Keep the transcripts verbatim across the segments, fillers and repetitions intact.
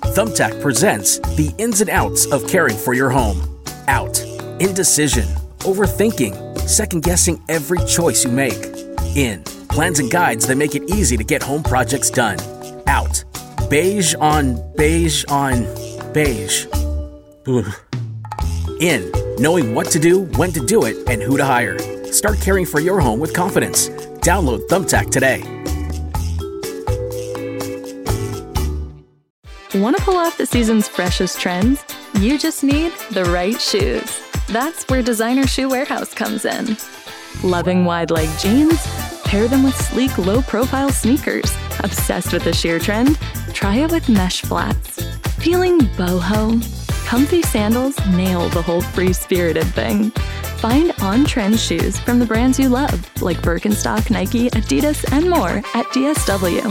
Thumbtack presents the ins and outs of caring for your home. Out. Indecision. Overthinking. Second-guessing every choice you make. In. Plans and guides that make it easy to get home projects done. Out. Beige on beige on beige. Ugh. In. Knowing what to do, when to do it, and who to hire. Start caring for your home with confidence. Download Thumbtack today. Want to pull off the season's freshest trends? You just need the right shoes. That's where Designer Shoe Warehouse comes in. Loving wide-leg jeans? Pair them with sleek, low-profile sneakers. Obsessed with the sheer trend? Try it with mesh flats. Feeling boho? Comfy sandals nail the whole free-spirited thing. Find on-trend shoes from the brands you love, like Birkenstock, Nike, Adidas, and more at D S W.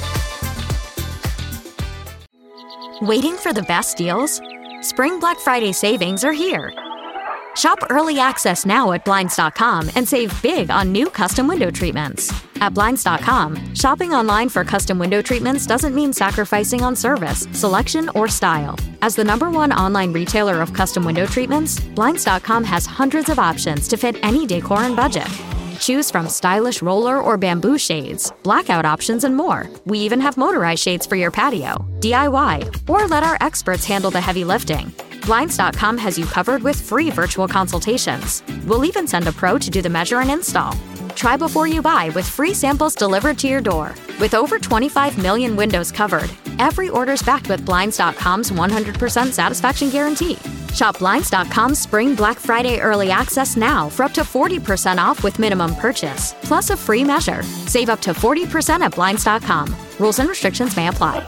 Waiting for the best deals? Spring Black Friday savings are here. Shop early access now at Blinds dot com and save big on new custom window treatments. At Blinds dot com, shopping online for custom window treatments doesn't mean sacrificing on service, selection, or style. As the number one online retailer of custom window treatments, Blinds dot com has hundreds of options to fit any decor and budget. Choose from stylish roller or bamboo shades, blackout options, and more. We even have motorized shades for your patio, D I Y, or let our experts handle the heavy lifting. Blinds dot com has you covered with free virtual consultations. We'll even send a pro to do the measure and install. Try before you buy with free samples delivered to your door. With over twenty-five million windows covered, every order's backed with Blinds dot com's one hundred percent satisfaction guarantee. Shop Blinds dot com's Spring Black Friday Early Access now for up to forty percent off with minimum purchase, plus a free measure. Save up to forty percent at Blinds dot com. Rules and restrictions may apply.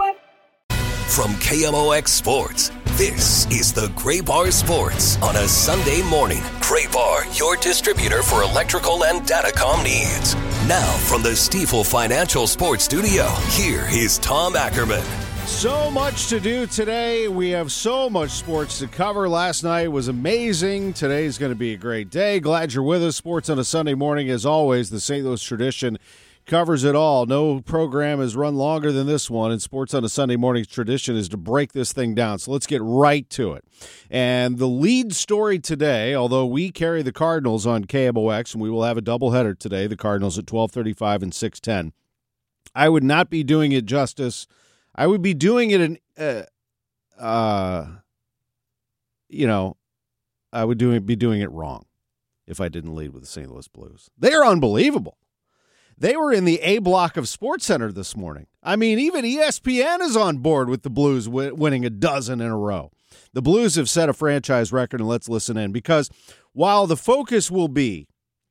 From K M O X Sports, this is the Gray Bar Sports on a Sunday morning. Gray Bar, your distributor for electrical and datacom needs. Now from the Stifel Financial Sports Studio, here is Tom Ackerman. So much to do today. We have so much sports to cover. Last night was amazing. Today's going to be a great day. Glad you're with us. Sports on a Sunday morning, as always. The Saint Louis tradition covers it all. No program has run longer than this one, and Sports on a Sunday morning's tradition is to break this thing down. So let's get right to it. And the lead story today, although we carry the Cardinals on K M O X, and we will have a doubleheader today, the Cardinals at twelve thirty-five and six ten, I would not be doing it justice. I would be doing it in, uh, uh, you know, I would do, be doing it wrong if I didn't lead with the Saint Louis Blues. They are unbelievable. They were in the A block of SportsCenter this morning. I mean, even E S P N is on board with the Blues w- winning a dozen in a row. The Blues have set a franchise record, and let's listen in, because while the focus will be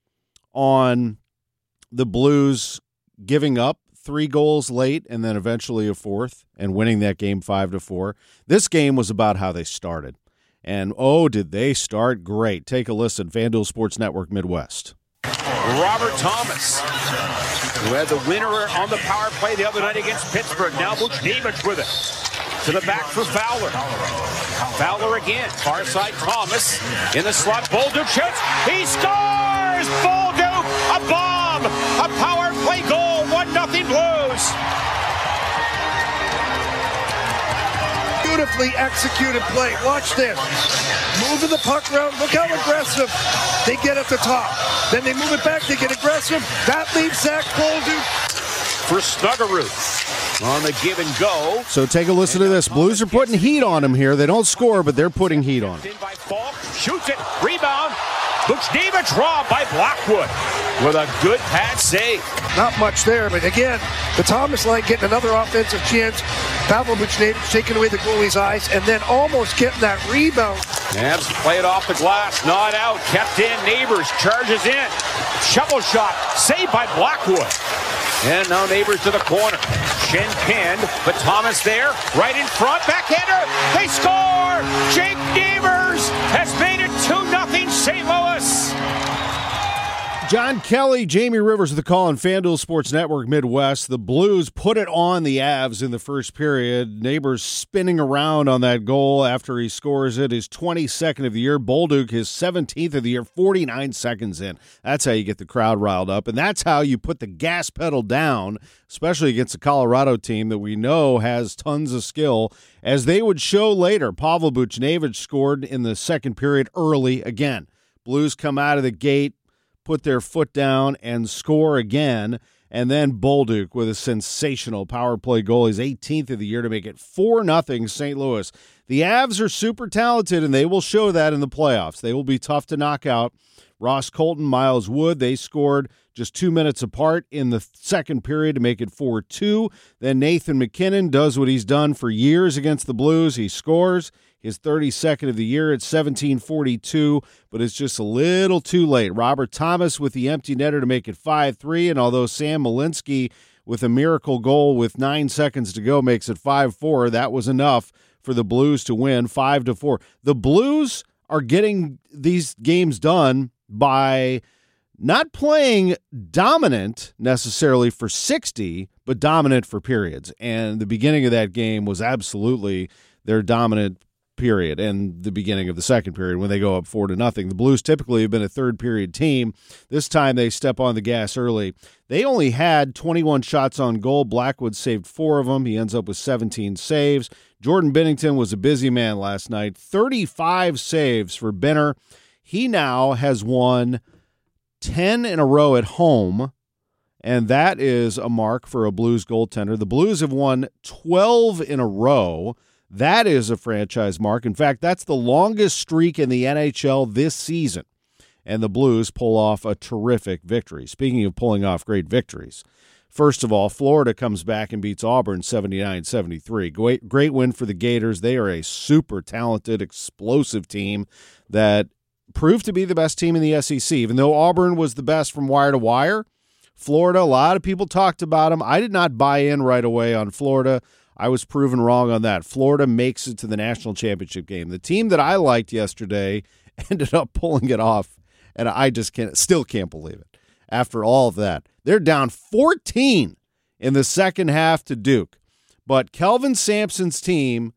on the Blues giving up three goals late and then eventually a fourth and winning that game five to four, this game was about how they started. And, oh, did they start great. Take a listen. FanDuel Sports Network Midwest. Robert Thomas, who had the winner on the power play the other night against Pittsburgh. Now Buchnevich with it. To the back for Fowler. Fowler again. Far side Thomas. In the slot. Bolduc shoots. He scores! Bolduc! A bomb! A power play goal. one nothing Blues. Beautifully executed play. Watch this. Moving the puck around. Look how aggressive they get at the top. Then they move it back. They get aggressive. That leaves Zach Bolduc. For Snuggerud on the give and go. So take a listen to this. Blues are putting heat on him here. They don't score, but they're putting heat on him. In by Falk. Shoots it. Rebound. Buchnevich robbed by Blackwood with a good pass save. Not much there, but again, the Thomas line getting another offensive chance. Pavel Buchnevich taking away the goalie's eyes and then almost getting that rebound. Habs play it off the glass, not out, kept in. Neighbors charges in. Shovel shot, saved by Blackwood. And now Neighbors to the corner. Shin pinned, but Thomas there, right in front, backhander. They score! Jake Neighbors has made it two nothing Saint Louis. John Kelly, Jamie Rivers with the call on FanDuel Sports Network Midwest. The Blues put it on the Avs in the first period. Neighbors spinning around on that goal after he scores it. His twenty-second of the year. Bolduc, his seventeenth of the year, forty-nine seconds in. That's how you get the crowd riled up, and that's how you put the gas pedal down, especially against a Colorado team that we know has tons of skill. As they would show later, Pavel Buchnevich scored in the second period early again. Blues come out of the gate, put their foot down, and score again. And then Bolduc with a sensational power play goal, his eighteenth of the year, to make it four nothing Saint Louis. The Avs are super talented, and they will show that in the playoffs. They will be tough to knock out. Ross Colton, Miles Wood, they scored just two minutes apart in the second period to make it four two. Then Nathan MacKinnon does what he's done for years against the Blues. He scores his thirty-second of the year at seventeen forty-two, but it's just a little too late. Robert Thomas with the empty netter to make it five three, and although Sam Malinsky with a miracle goal with nine seconds to go makes it five four, that was enough for the Blues to win five to four. The Blues are getting these games done by not playing dominant necessarily for sixty, but dominant for periods. And the beginning of that game was absolutely their dominant period, and the beginning of the second period when they go up four to nothing. The Blues typically have been a third period team. This time they step on the gas early. They only had twenty-one shots on goal. Blackwood saved four of them. He ends up with seventeen saves. Jordan Binnington was a busy man last night. thirty-five saves for Benner. He now has won ten in a row at home, and that is a mark for a Blues goaltender. The Blues have won twelve in a row. That is a franchise mark. In fact, that's the longest streak in the N H L this season. And the Blues pull off a terrific victory. Speaking of pulling off great victories, first of all, Florida comes back and beats Auburn seventy-nine seventy-three. Great, great win for the Gators. They are a super talented, explosive team that proved to be the best team in the S E C. Even though Auburn was the best from wire to wire, Florida, a lot of people talked about them. I did not buy in right away on Florida. I was proven wrong on that. Florida makes it to the national championship game. The team that I liked yesterday ended up pulling it off, and I just can't, still can't believe it. After all of that, they're down fourteen in the second half to Duke, but Kelvin Sampson's team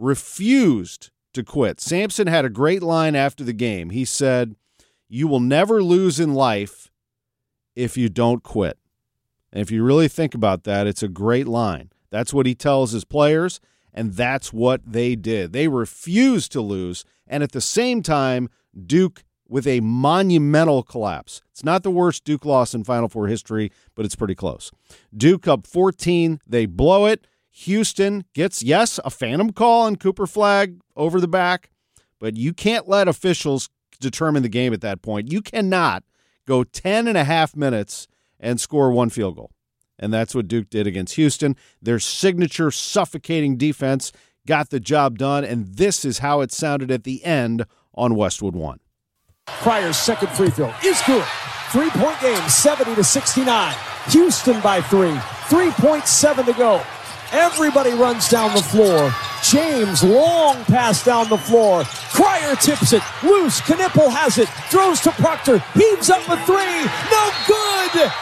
refused to quit. Sampson had a great line after the game. He said, "You will never lose in life if you don't quit." And if you really think about that, it's a great line. That's what he tells his players, and that's what they did. They refused to lose, and at the same time, Duke with a monumental collapse. It's not the worst Duke loss in Final Four history, but it's pretty close. Duke up fourteen. They blow it. Houston gets, yes, a phantom call on Cooper Flagg over the back, but you can't let officials determine the game at that point. You cannot go ten and a half minutes and score one field goal. And that's what Duke did against Houston. Their signature suffocating defense got the job done, and this is how it sounded at the end on Westwood One. Pryor's second free throw is good. Three-point game, seventy to sixty-nine. Houston by three. three point seven to go. Everybody runs down the floor. James, long pass down the floor. Cryer tips it. Loose. Knipple has it. Throws to Proctor. Heaves up a three. No good!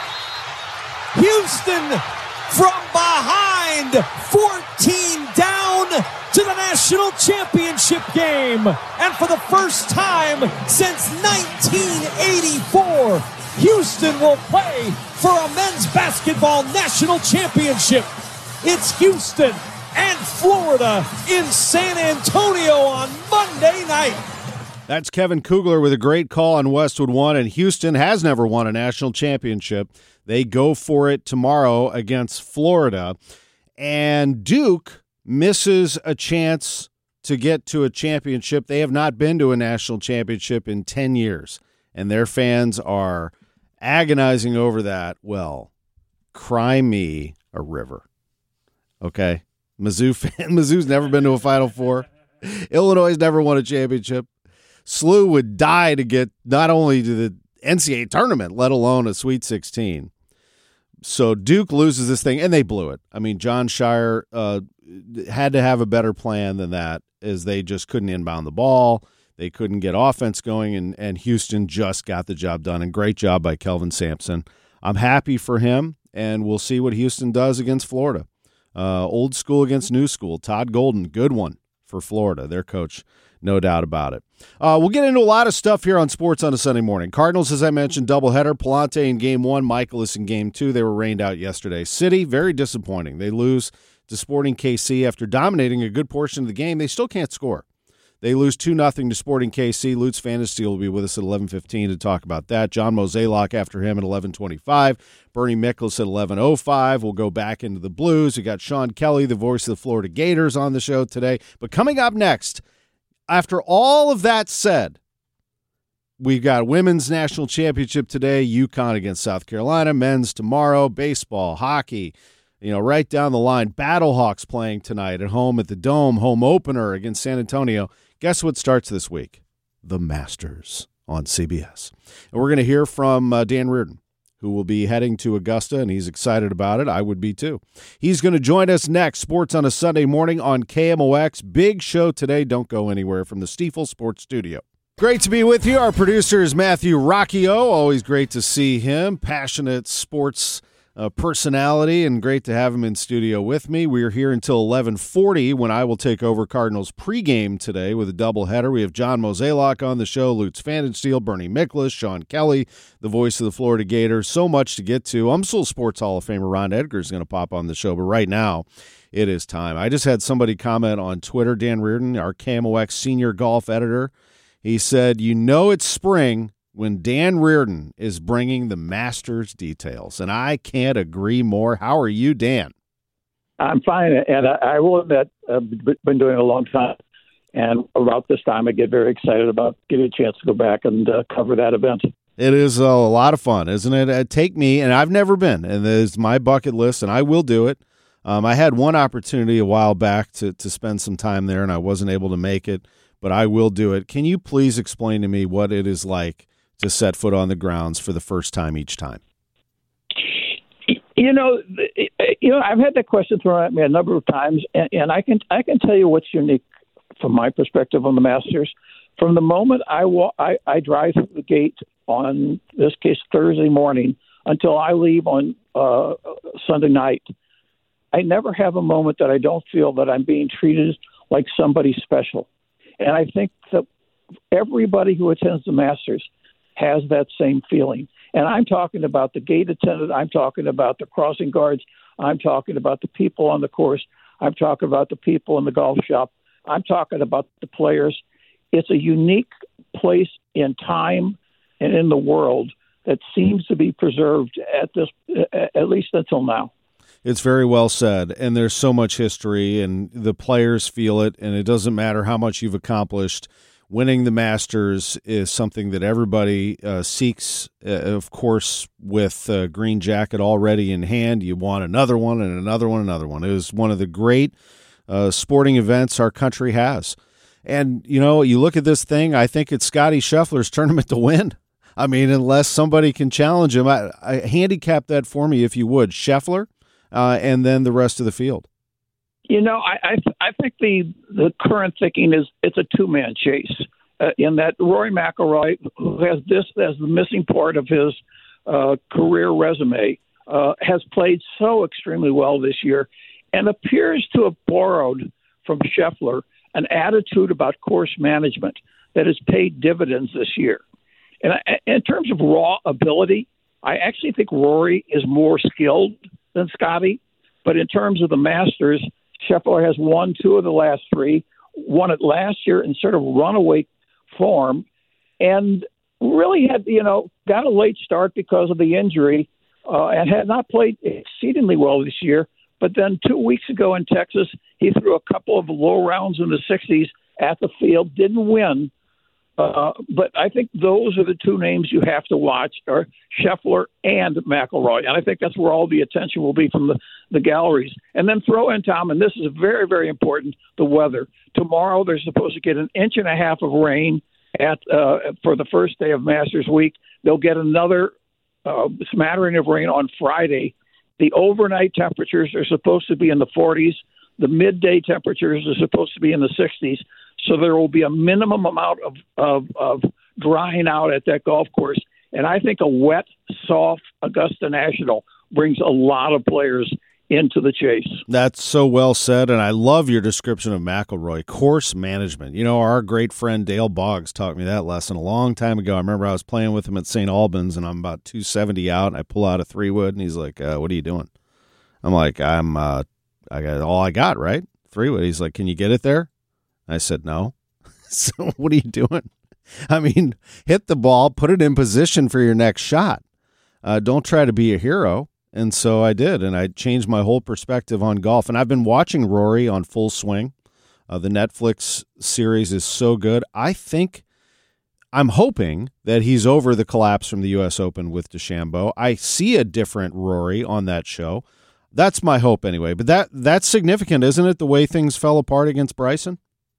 Houston from behind, fourteen down to the national championship game. And for the first time since nineteen eighty-four, Houston will play for a men's basketball national championship. It's Houston and Florida in San Antonio on Monday night. That's Kevin Kugler with a great call on Westwood One, and Houston has never won a national championship. They go for it tomorrow against Florida, and Duke misses a chance to get to a championship. They have not been to a national championship in ten years, and their fans are agonizing over that. Well, cry me a river. Okay? Mizzou fan, Mizzou's never been to a Final Four. Illinois has never won a championship. S L U would die to get not only to the N C double A tournament, let alone a Sweet sixteen. So Duke loses this thing, and they blew it. I mean, John Shire uh, had to have a better plan than that, as they just couldn't inbound the ball. They couldn't get offense going, and, and Houston just got the job done. And great job by Kelvin Sampson. I'm happy for him, and we'll see what Houston does against Florida. Uh, old school against new school. Todd Golden, good one for Florida, their coach, no doubt about it. Uh, we'll get into a lot of stuff here on Sports on a Sunday Morning. Cardinals, as I mentioned, doubleheader. Palante in game one, Michaelis in game two. They were rained out yesterday. City, very disappointing. They lose to Sporting K C after dominating a good portion of the game. They still can't score. They lose two nothing to Sporting K C. Lutz Pfannenstiel will be with us at eleven fifteen to talk about that. John Mozeliak after him at eleven twenty-five. Bernie Miklasz at eleven oh five. We'll go back into the Blues. We got Sean Kelly, the voice of the Florida Gators, on the show today. But coming up next, after all of that said, we've got women's national championship today, UConn against South Carolina, men's tomorrow, baseball, hockey, you know, right down the line. Battlehawks playing tonight at home at the Dome, home opener against San Antonio. Guess what starts this week? The Masters on C B S. And we're going to hear from uh, Dan Reardon, who will be heading to Augusta, and he's excited about it. I would be too. He's going to join us next, Sports on a Sunday Morning on K M O X. Big show today. Don't go anywhere from the Stifel Sports Studio. Great to be with you. Our producer is Matthew Rocchio. Always great to see him. Passionate sports uh, personality, and great to have him in studio with me. We are here until eleven forty when I will take over Cardinals pregame today with a doubleheader. We have John Mozeliak on the show, Lutz Pfannenstiel, Bernie Miklasz, Sean Kelly, the voice of the Florida Gators. So much to get to. Umsel Sports Hall of Famer Ron Edgar is going to pop on the show, but right now it is time. I just had somebody comment on Twitter, Dan Reardon, our K M O X senior golf editor. He said, you know it's spring when Dan Reardon is bringing the Masters details, and I can't agree more. How are you, Dan? I'm fine, and I, I will admit I've been doing it a long time, and about this time I get very excited about getting a chance to go back and uh, cover that event. It is a lot of fun, isn't it? Uh, take me, and I've never been, and it's my bucket list, and I will do it. Um, I had one opportunity a while back to, to spend some time there, and I wasn't able to make it, but I will do it. Can you please explain to me what it is like to set foot on the grounds for the first time each time? You know, you know, I've had that question thrown at me a number of times, and, and I can I can tell you what's unique from my perspective on the Masters. From the moment I walk, I, I drive through the gate on this case Thursday morning until I leave on uh, Sunday night, I never have a moment that I don't feel that I'm being treated like somebody special. And I think that everybody who attends the Masters has that same feeling. And I'm talking about the gate attendant. I'm talking about the crossing guards. I'm talking about the people on the course. I'm talking about the people in the golf shop. I'm talking about the players. It's a unique place in time and in the world that seems to be preserved at this, at least until now. It's very well said, and there's so much history, and the players feel it, and it doesn't matter how much you've accomplished. Winning the Masters is something that everybody uh, seeks, uh, of course, with uh, Green Jacket already in hand. You want another one and another one, another one. It was one of the great uh, sporting events our country has. And, you know, you look at this thing, I think it's Scottie Scheffler's tournament to win. I mean, unless somebody can challenge him. I, I handicap that for me, if you would. Scheffler, uh, and then the rest of the field. You know, I I, th- I think the, the current thinking is it's a two-man chase uh, in that Rory McIlroy, who has this as the missing part of his uh, career resume, uh, has played so extremely well this year and appears to have borrowed from Scheffler an attitude about course management that has paid dividends this year. And I, in terms of raw ability, I actually think Rory is more skilled than Scottie. But in terms of the Masters, Scheffler has won two of the last three, won it last year in sort of runaway form, and really had, you know, got a late start because of the injury uh, and had not played exceedingly well this year. But then two weeks ago in Texas, he threw a couple of low rounds in the sixties at the field, didn't win. Uh, but I think those are the two names you have to watch, are Scheffler and McIlroy. And I think that's where all the attention will be from the, the galleries. And then throw in, Tom, and this is very, very important, the weather. Tomorrow they're supposed to get an inch and a half of rain at uh, for the first day of Masters Week. They'll get another uh, smattering of rain on Friday. The overnight temperatures are supposed to be in the forties. The midday temperatures are supposed to be in the sixties. So there will be a minimum amount of, of, of drying out at that golf course. And I think a wet, soft Augusta National brings a lot of players into the chase. That's so well said, and I love your description of McIlroy. Course management. You know, our great friend Dale Boggs taught me that lesson a long time ago. I remember I was playing with him at Saint Albans, and I'm about two seventy out, and I pull out a three-wood, and he's like, uh, what are you doing? I'm like, I'm, uh, I got all I got, right? Three-wood. He's like, can you get it there? I said, no. So what are you doing? I mean, hit the ball, put it in position for your next shot. Uh, don't try to be a hero. And so I did, and I changed my whole perspective on golf. And I've been watching Rory on Full Swing. Uh, the Netflix series is so good. I think, I'm hoping that he's over the collapse from the U S Open with DeChambeau. I see a different Rory on that show. That's my hope anyway. But that that's significant, isn't it, the way things fell apart against Bryson?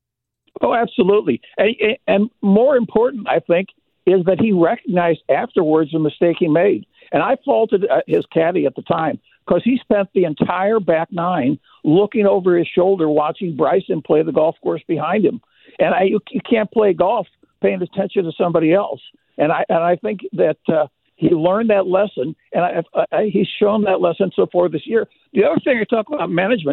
Oh, absolutely. And, and more important, I think, is that he recognized afterwards the mistake he made. And I faulted his caddy at the time because he spent the entire back nine looking over his shoulder watching Bryson play the golf course behind him. And I, you, you can't play golf paying attention to somebody else. And I and I think that uh, he learned that lesson, and I, I, he's shown that lesson so far this year. The other thing I talk about management,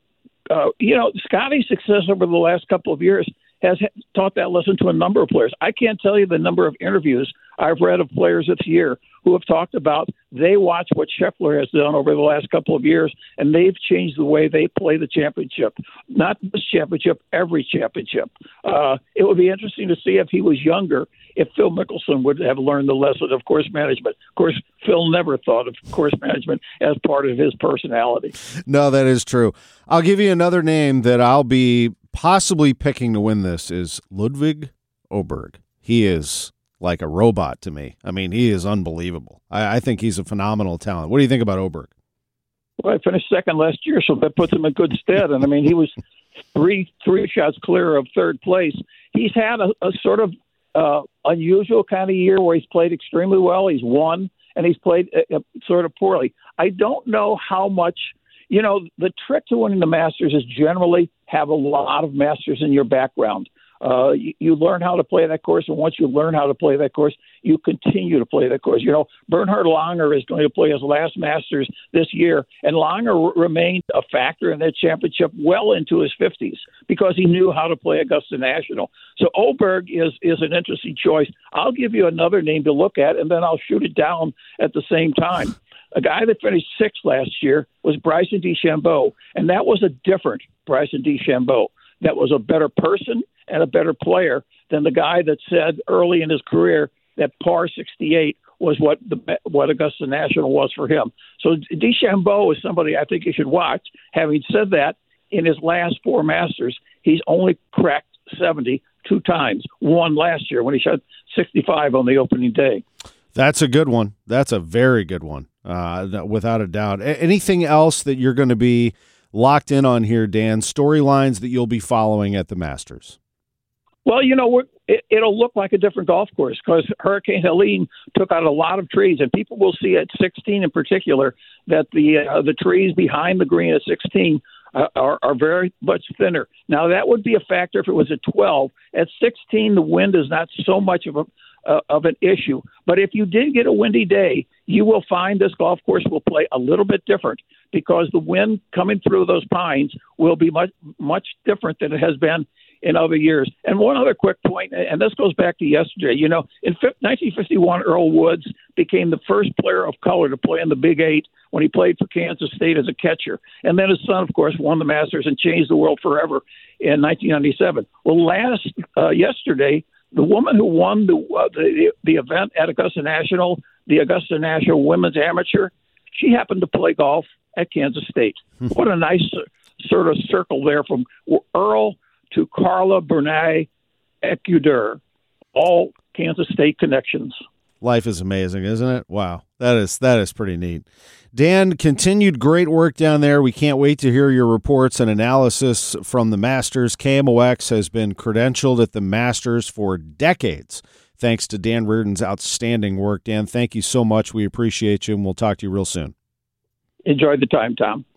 uh, you know, Scotty's success over the last couple of years has taught that lesson to a number of players. I can't tell you the number of interviews I've read of players this year who have talked about they watch what Scheffler has done over the last couple of years, and they've changed the way they play the championship. Not this championship, every championship. Uh, it would be interesting to see if he was younger, if Phil Mickelson would have learned the lesson of course management. Of course, Phil never thought of course management as part of his personality. No, that is true. I'll give you another name that I'll be possibly picking to win this is Ludwig Åberg. He is like a robot to me. I mean, he is unbelievable. I, I think he's a phenomenal talent. What do you think about Åberg? Well, I finished second last year, so that puts him in good stead. And I mean, he was three three shots clear of third place. He's had a, a sort of uh, unusual kind of year where he's played extremely well. He's won, and he's played uh, sort of poorly. I don't know how much. You know, the trick to winning the Masters is generally have a lot of Masters in your background. Uh, you, you learn how to play that course, and once you learn how to play that course, you continue to play that course. You know, Bernhard Langer is going to play his last Masters this year, and Langer r- remained a factor in that championship well into his fifties because he knew how to play Augusta National. So Åberg is is an interesting choice. I'll give you another name to look at, and then I'll shoot it down at the same time. A guy that finished sixth last year was Bryson DeChambeau, and that was a different Bryson DeChambeau. That was a better person and a better player than the guy that said early in his career that par sixty-eight was what the what Augusta National was for him. So DeChambeau is somebody I think you should watch. Having said that, in his last four Masters, he's only cracked seventy two times. One last year when he shot sixty-five on the opening day. That's a good one. That's a very good one, uh, without a doubt. A- anything else that you're going to be locked in on here, Dan? Storylines that you'll be following at the Masters? Well, you know, we're, it, it'll look like a different golf course because Hurricane Helene took out a lot of trees, and people will see at sixteen in particular that the uh, the trees behind the green at sixteen uh, are, are very much thinner. Now, that would be a factor if it was at twelve. At sixteen, the wind is not so much of a Uh, of an issue. But if you did get a windy day, you will find this golf course will play a little bit different because the wind coming through those pines will be much, much different than it has been in other years. And one other quick point, and this goes back to yesterday. You know, in nineteen fifty-one, Earl Woods became the first player of color to play in the Big Eight when he played for Kansas State as a catcher. And then his son, of course, won the Masters and changed the world forever in nineteen ninety-seven. Well, last uh, yesterday, the woman who won the, uh, the the event at Augusta National, the Augusta National Women's Amateur, she happened to play golf at Kansas State. What a nice uh, sort of circle there from Earl to Carla Bernay Ecuder, all Kansas State connections. Life is amazing, isn't it? Wow, that is that is pretty neat. Dan, continued great work down there. We can't wait to hear your reports and analysis from the Masters. K M O X has been credentialed at the Masters for decades, thanks to Dan Reardon's outstanding work. Dan, thank you so much. We appreciate you, and we'll talk to you real soon. Enjoy the time, Tom.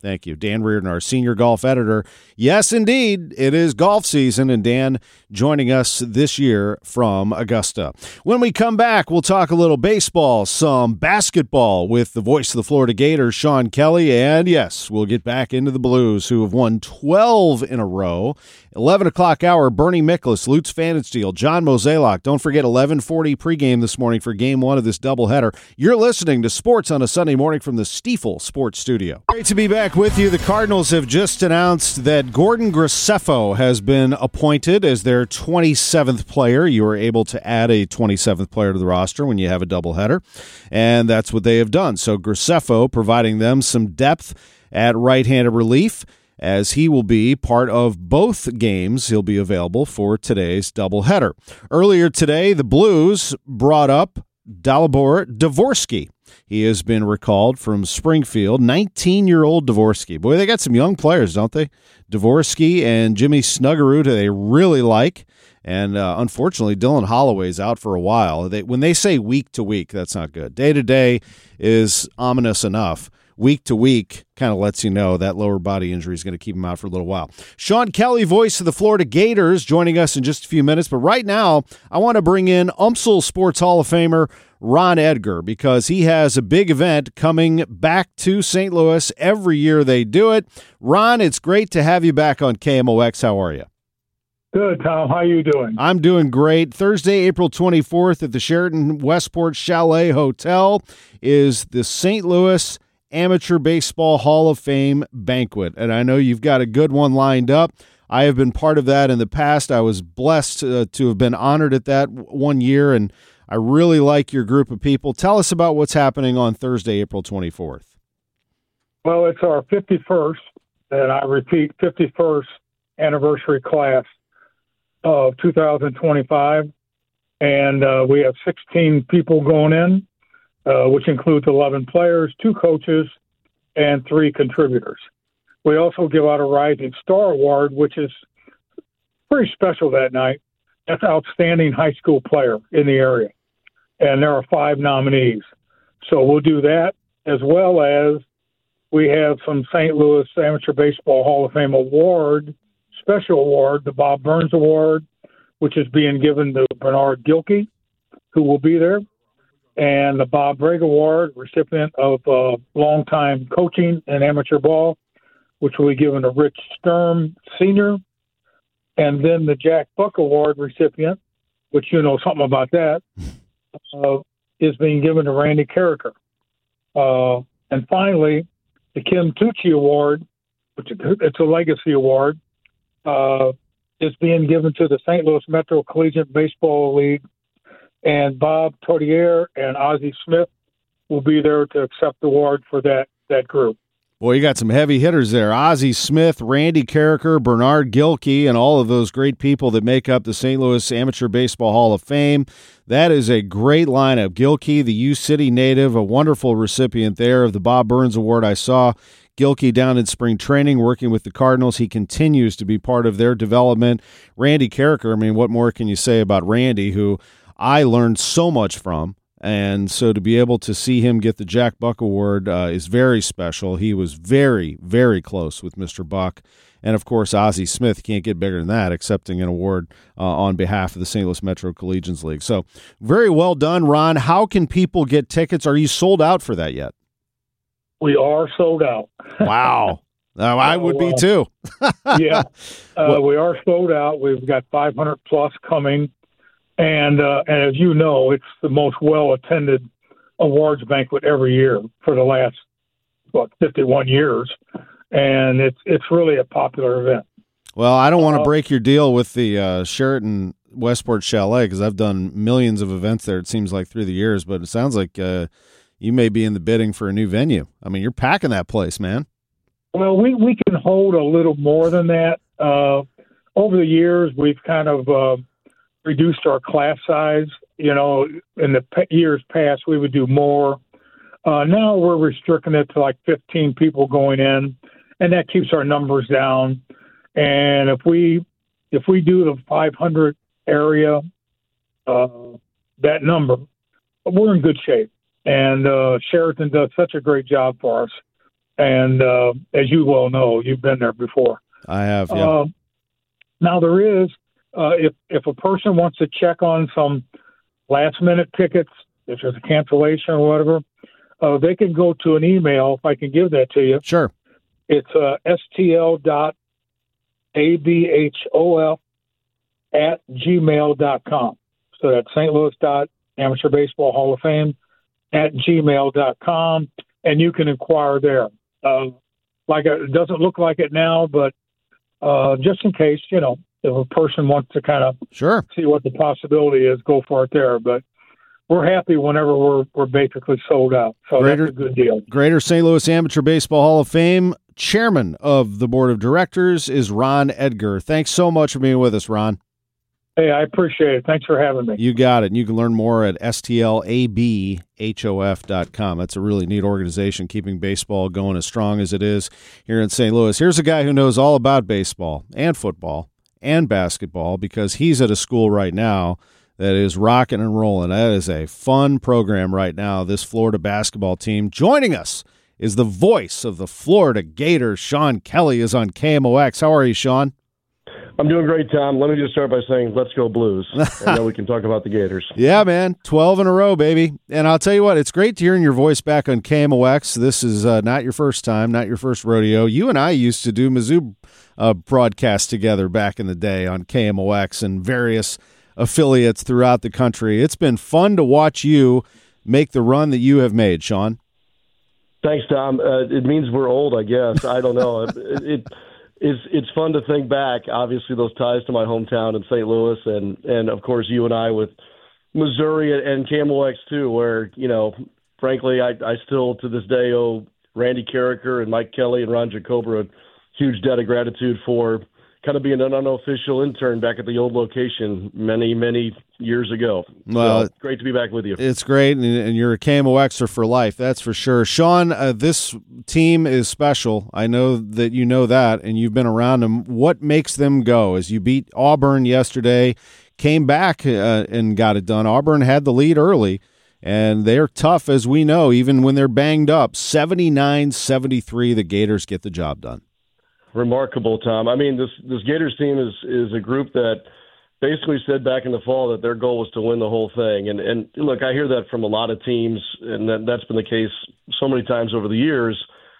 Thank you. Dan Reardon, our senior golf editor. Yes, indeed, it is golf season, and Dan joining us this year from Augusta. When we come back, we'll talk a little baseball, some basketball with the voice of the Florida Gators, Sean Kelly, and yes, we'll get back into the Blues, who have won twelve in a row. eleven o'clock hour, Bernie Miklasz, Lutz Pfannenstiel, John Mozeliak. Don't forget eleven forty pregame this morning for game one of this doubleheader. You're listening to Sports on a Sunday morning from the Stiefel Sports Studio. Great to be back with you. The Cardinals have just announced that Gordon Graceffo has been appointed as their twenty-seventh player. You are able to add a twenty-seventh player to the roster when you have a doubleheader, and that's what they have done. So Graceffo providing them some depth at right-handed relief, as he will be part of both games. He'll be available for today's doubleheader. Earlier today, the Blues brought up Dalibor Dvorsky. He has been recalled from Springfield, nineteen-year-old Dvorsky. Boy, they got some young players, don't they? Dvorsky and Jimmy Snuggerud, who they really like. And uh, unfortunately, Dylan Holloway's out for a while. They, when they say week to week, that's not good. Day to day is ominous enough. Week to week kind of lets you know that lower body injury is going to keep him out for a little while. Sean Kelly, voice of the Florida Gators, joining us in just a few minutes. But right now, I want to bring in U M S L Sports Hall of Famer Ron Edgar, because he has a big event coming back to Saint Louis. Every year they do it. Ron, it's great to have you back on K M O X. How are you? Good, Tom. How are you doing? I'm doing great. Thursday, April twenty-fourth at the Sheraton Westport Chalet Hotel is the Saint Louis Amateur Baseball Hall of Fame banquet, and I know you've got a good one lined up. I have been part of that in the past. I was blessed uh, to have been honored at that one year, and I really like your group of people. Tell us about what's happening on Thursday, April twenty-fourth. Well, it's our fifty-first, and I repeat, fifty-first anniversary class of two thousand twenty-five, and uh, we have sixteen people going in, uh, which includes eleven players, two coaches, and three contributors. We also give out a Rising Star Award, which is pretty special that night. That's outstanding high school player in the area. And there are five nominees. So we'll do that, as well as we have some Saint Louis Amateur Baseball Hall of Fame award, special award, the Bob Burns Award, which is being given to Bernard Gilkey, who will be there, and the Bob Bragg Award, recipient of uh, longtime coaching in amateur ball, which will be given to Rich Sturm, Senior, and then the Jack Buck Award recipient, which you know something about that, uh, is being given to Randy Carricker. Uh, and finally, the Kim Tucci Award, which is, it's a legacy award, uh, is being given to the Saint Louis Metro Collegiate Baseball League, and Bob Tortier and Ozzie Smith will be there to accept the award for that, that group. Boy, you got some heavy hitters there. Ozzie Smith, Randy Carricker, Bernard Gilkey, and all of those great people that make up the Saint Louis Amateur Baseball Hall of Fame. That is a great lineup. Gilkey, the U-City native, a wonderful recipient there of the Bob Burns Award. I saw Gilkey down in spring training working with the Cardinals. He continues to be part of their development. Randy Carricker, I mean, what more can you say about Randy, who I learned so much from? And so to be able to see him get the Jack Buck Award uh, is very special. He was very, very close with Mister Buck. And, of course, Ozzie Smith can't get bigger than that, accepting an award uh, on behalf of the Saint Louis Metro Collegians League. So very well done, Ron. How can people get tickets? Are you sold out for that yet? We are sold out. Wow. Uh, I would be, too. Yeah. Uh, we are sold out. We've got five hundred plus coming. And, uh, and as you know, it's the most well-attended awards banquet every year for the last, what, fifty-one years. And it's it's really a popular event. Well, I don't want to uh, break your deal with the uh, Sheraton Westport Chalet, because I've done millions of events there, it seems like, through the years. But it sounds like uh, you may be in the bidding for a new venue. I mean, you're packing that place, man. Well, we, we can hold a little more than that. Uh, over the years, we've kind of uh, – reduced our class size. You know, in the p- years past, we would do more. Uh, now we're restricting it to like fifteen people going in, and that keeps our numbers down. And if we if we do the five hundred area, uh, that number, we're in good shape. And uh, Sheraton does such a great job for us. And uh, as you well know, you've been there before. I have, yeah. Uh, now, there is, uh, if, if a person wants to check on some last-minute tickets, if there's a cancellation or whatever, uh, they can go to an email, if I can give that to you. Sure. It's uh, S T L dot A B H O F at gmail dot com. So that's Saint Louis dot Amateur Baseball Hall of Fame at gmail dot com, and you can inquire there. Uh, like it doesn't look like it now, but uh, just in case, you know, if a person wants to kind of sure see what the possibility is, go for it there. But we're happy whenever we're we're basically sold out. So Greater, that's a good deal. Greater Saint Louis Amateur Baseball Hall of Fame chairman of the board of directors is Ron Edgar. Thanks so much for being with us, Ron. Hey, I appreciate it. Thanks for having me. You got it. And you can learn more at S T L A B H O F dot com. That's a really neat organization keeping baseball going as strong as it is here in Saint Louis. Here's a guy who knows all about baseball and football and basketball because he's at a school right now that is rocking and rolling. That is a fun program right now, this Florida basketball team. Joining us is the voice of the Florida Gators. Sean Kelly is on K M O X. How are you, Sean? I'm doing great, Tom. Let me just start by saying, let's go Blues. And then we can talk about the Gators. Yeah, man. twelve in a row, baby. And I'll tell you what, it's great to hearing your voice back on K M O X. This is uh, not your first time, not your first rodeo. You and I used to do Mizzou uh, broadcasts together back in the day on K M O X and various affiliates throughout the country. It's been fun to watch you make the run that you have made, Sean. Thanks, Tom. Uh, it means we're old, I guess. I don't know. it, it It's it's fun to think back. Obviously, those ties to my hometown in Saint Louis, and, and of course you and I with Missouri and K M O X too. Where you know, frankly, I, I still to this day owe Randy Carricker and Mike Kelly and Ron Jacobra a huge debt of gratitude for kind of being an unofficial intern back at the old location many many years ago. Well, so, great to be back with you. It's great, and, and you're a K M O Xer for life, that's for sure. Sean, uh, this team is special. I know that you know that, and you've been around them. What makes them go? As you beat Auburn yesterday, came back uh, and got it done. Auburn had the lead early, and they're tough, as we know, even when they're banged up. seventy-nine seventy-three, the Gators get the job done. Remarkable, Tom. I mean, this this Gators team is is a group that basically said back in the fall that their goal was to win the whole thing. And and look, I hear that from a lot of teams, and that, that's been the case so many times over the years.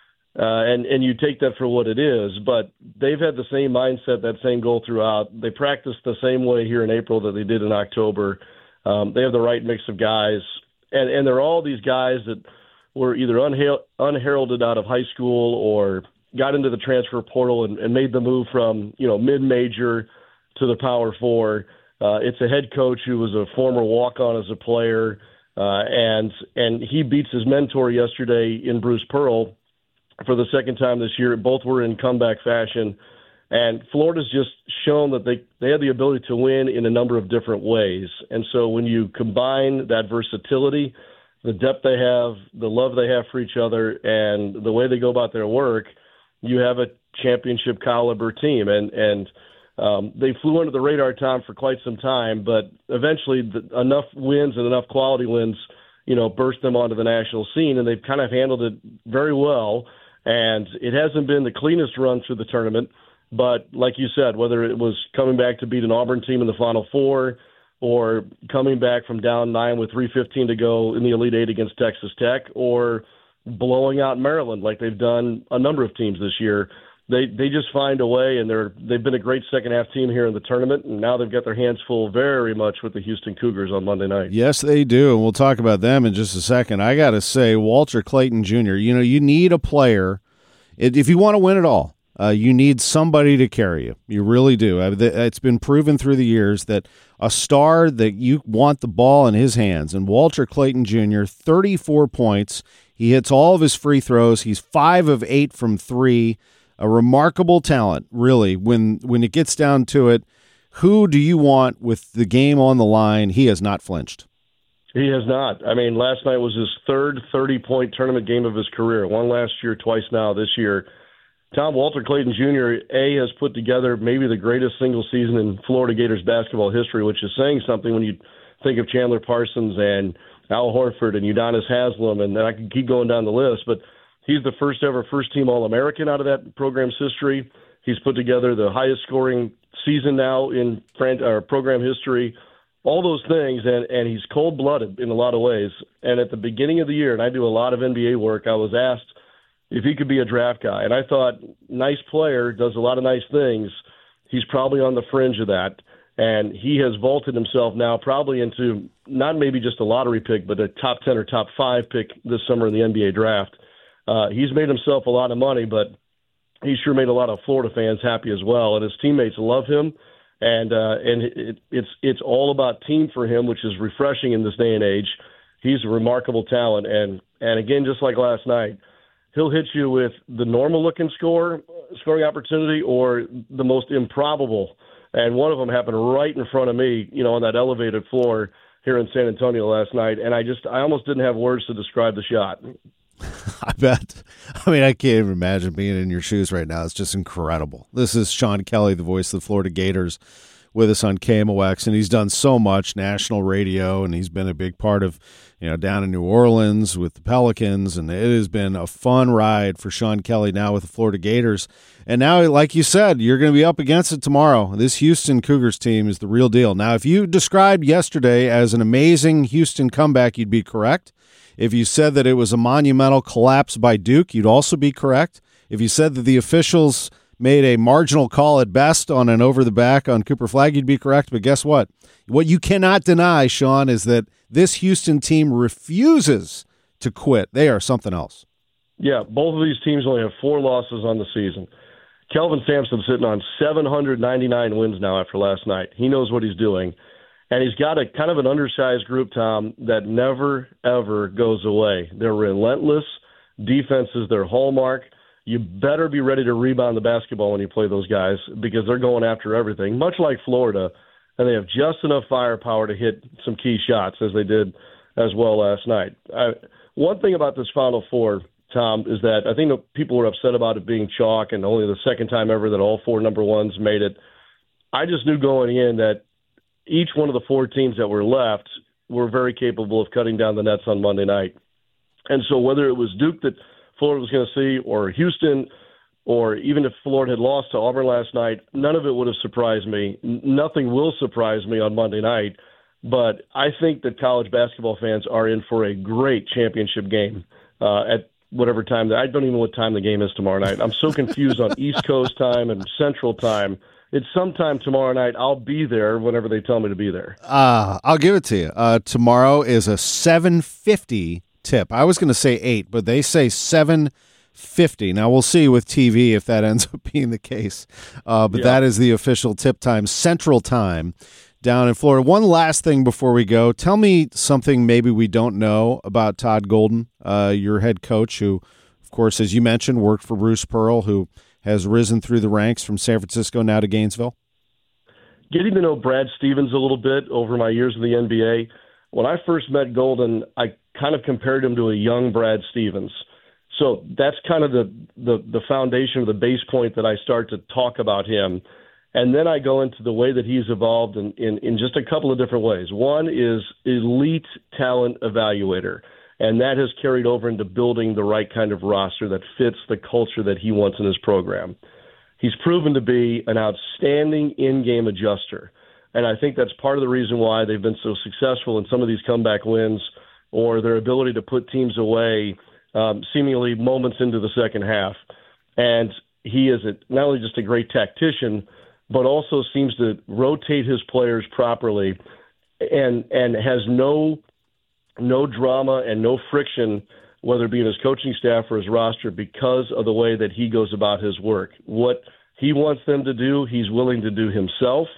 Uh, and, and you take that for what it is. But they've had the same mindset, that same goal throughout. They practiced the same way here in April that they did in October. Um, they have the right mix of guys. And, and they're all these guys that were either unher- unheralded out of high school or got into the transfer portal and, and made the move from, you know, mid-major to the Power Four. Uh, it's a head coach who was a former walk-on as a player, uh, and and he beats his mentor yesterday in Bruce Pearl for the second time this year. Both were in comeback fashion, and Florida's just shown that they, they have the ability to win in a number of different ways. And so when you combine that versatility, the depth they have, the love they have for each other, and the way they go about their work, you have a championship caliber team. And, and um, they flew under the radar, Tom, for quite some time, but eventually the, enough wins and enough quality wins, you know, burst them onto the national scene, and they've kind of handled it very well. And it hasn't been the cleanest run through the tournament, but like you said, whether it was coming back to beat an Auburn team in the Final Four or coming back from down nine with three fifteen to go in the Elite Eight against Texas Tech, or blowing out Maryland like they've done a number of teams this year, they they just find a way, and they're they've been a great second half team here in the tournament, and now they've got their hands full very much with the Houston Cougars on Monday night. Yes, they do, and we'll talk about them in just a second. I got to say, Walter Clayton Junior, you know, you need a player, if you want to win it all, uh, you need somebody to carry you. You really do. It's been proven through the years that a star that you want the ball in his hands, and Walter Clayton Junior, thirty-four points. He hits all of his free throws. He's five of eight from three. A remarkable talent, really. When when it gets down to it, who do you want with the game on the line? He has not flinched. He has not. I mean, last night was his third thirty-point tournament game of his career. One last year, twice now this year. Tom, Walter Clayton Junior, A, has put together maybe the greatest single season in Florida Gators basketball history, which is saying something when you think of Chandler Parsons and Al Horford and Udonis Haslem, and I can keep going down the list. But He's the first ever first-team All-American out of that program's history. He's put together the highest-scoring season now in fran- uh, program history. All those things, and, and he's cold-blooded in a lot of ways. And at the beginning of the year, and I do a lot of N B A work, I was asked if he could be a draft guy. And I thought, nice player, does a lot of nice things. He's probably on the fringe of that. And he has vaulted himself now probably into not maybe just a lottery pick, but a top ten or top five pick this summer in the N B A draft. Uh, he's made himself a lot of money, but he sure made a lot of Florida fans happy as well. And his teammates love him. And uh, and it, it's it's all about team for him, which is refreshing in this day and age. He's a remarkable talent. And, and again, just like last night, he'll hit you with the normal-looking score, scoring opportunity or the most improbable. And one of them happened right in front of me, you know, on that elevated floor here in San Antonio last night. And I just I almost didn't have words to describe the shot. I bet. I mean, I can't even imagine being in your shoes right now. It's just incredible. This is Sean Kelly, the voice of the Florida Gators, with us on K M O X, and he's done so much national radio, and he's been a big part of, you know, down in New Orleans with the Pelicans, and it has been a fun ride for Sean Kelly now with the Florida Gators. And now, like you said, you're going to be up against it tomorrow. This Houston Cougars team is the real deal. Now, if you described yesterday as an amazing Houston comeback, you'd be correct. If you said that it was a monumental collapse by Duke, you'd also be correct. If you said that the officials made a marginal call at best on an over-the-back on Cooper Flagg, you'd be correct. But guess what? What you cannot deny, Sean, is that this Houston team refuses to quit. They are something else. Yeah, both of these teams only have four losses on the season. Kelvin Sampson's sitting on seven hundred ninety-nine wins now after last night. He knows what he's doing. And he's got a kind of an undersized group, Tom, that never, ever goes away. They're relentless. Defense is their hallmark. You better be ready to rebound the basketball when you play those guys because they're going after everything, much like Florida, and they have just enough firepower to hit some key shots, as they did as well last night. I, one thing about this Final Four, Tom, is that I think people were upset about it being chalk and only the second time ever that all four number ones made it. I just knew going in that each one of the four teams that were left were very capable of cutting down the nets on Monday night. And so whether it was Duke that Florida was going to see or Houston, or even if Florida had lost to Auburn last night, none of it would have surprised me. Nothing will surprise me on Monday night. But I think that college basketball fans are in for a great championship game uh, at whatever time. I don't even know what time the game is tomorrow night. I'm so confused on East Coast time and Central time. It's sometime tomorrow night. I'll be there whenever they tell me to be there. Uh, I'll give it to you. Uh, tomorrow is a seven fifty tip. I was going to say eight, but they say seven fifty. Now, we'll see with T V if that ends up being the case. Uh, but yeah. That is the official tip time, Central Time, down in Florida. One last thing before we go. Tell me something maybe we don't know about Todd Golden, uh, your head coach, who, of course, as you mentioned, worked for Bruce Pearl, who has risen through the ranks from San Francisco now to Gainesville? Getting to know Brad Stevens a little bit over my years in the N B A, when I first met Golden, I kind of compared him to a young Brad Stevens. So that's kind of the, the, the foundation or the base point that I start to talk about him. And then I go into the way that he's evolved in, in, in just a couple of different ways. One is elite talent evaluator. And that has carried over into building the right kind of roster that fits the culture that he wants in his program. He's proven to be an outstanding in-game adjuster. And I think that's part of the reason why they've been so successful in some of these comeback wins or their ability to put teams away um, seemingly moments into the second half. And he is a, not only just a great tactician, but also seems to rotate his players properly and and has no – no drama and no friction, whether it be in his coaching staff or his roster, because of the way that he goes about his work. What he wants them to do, he's willing to do himself,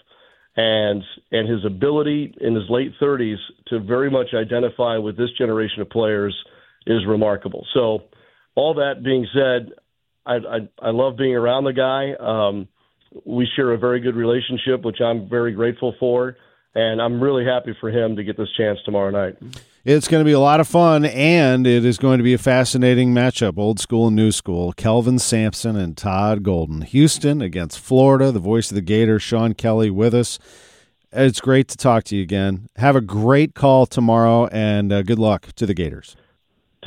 and and his ability in his late thirties to very much identify with this generation of players is remarkable. So all that being said, I, I, I love being around the guy. Um, we share a very good relationship, which I'm very grateful for, and I'm really happy for him to get this chance tomorrow night. It's going to be a lot of fun, and it is going to be a fascinating matchup, old school and new school. Kelvin Sampson and Todd Golden. Houston against Florida, the voice of the Gators, Sean Kelly with us. It's great to talk to you again. Have a great call tomorrow, and uh, good luck to the Gators.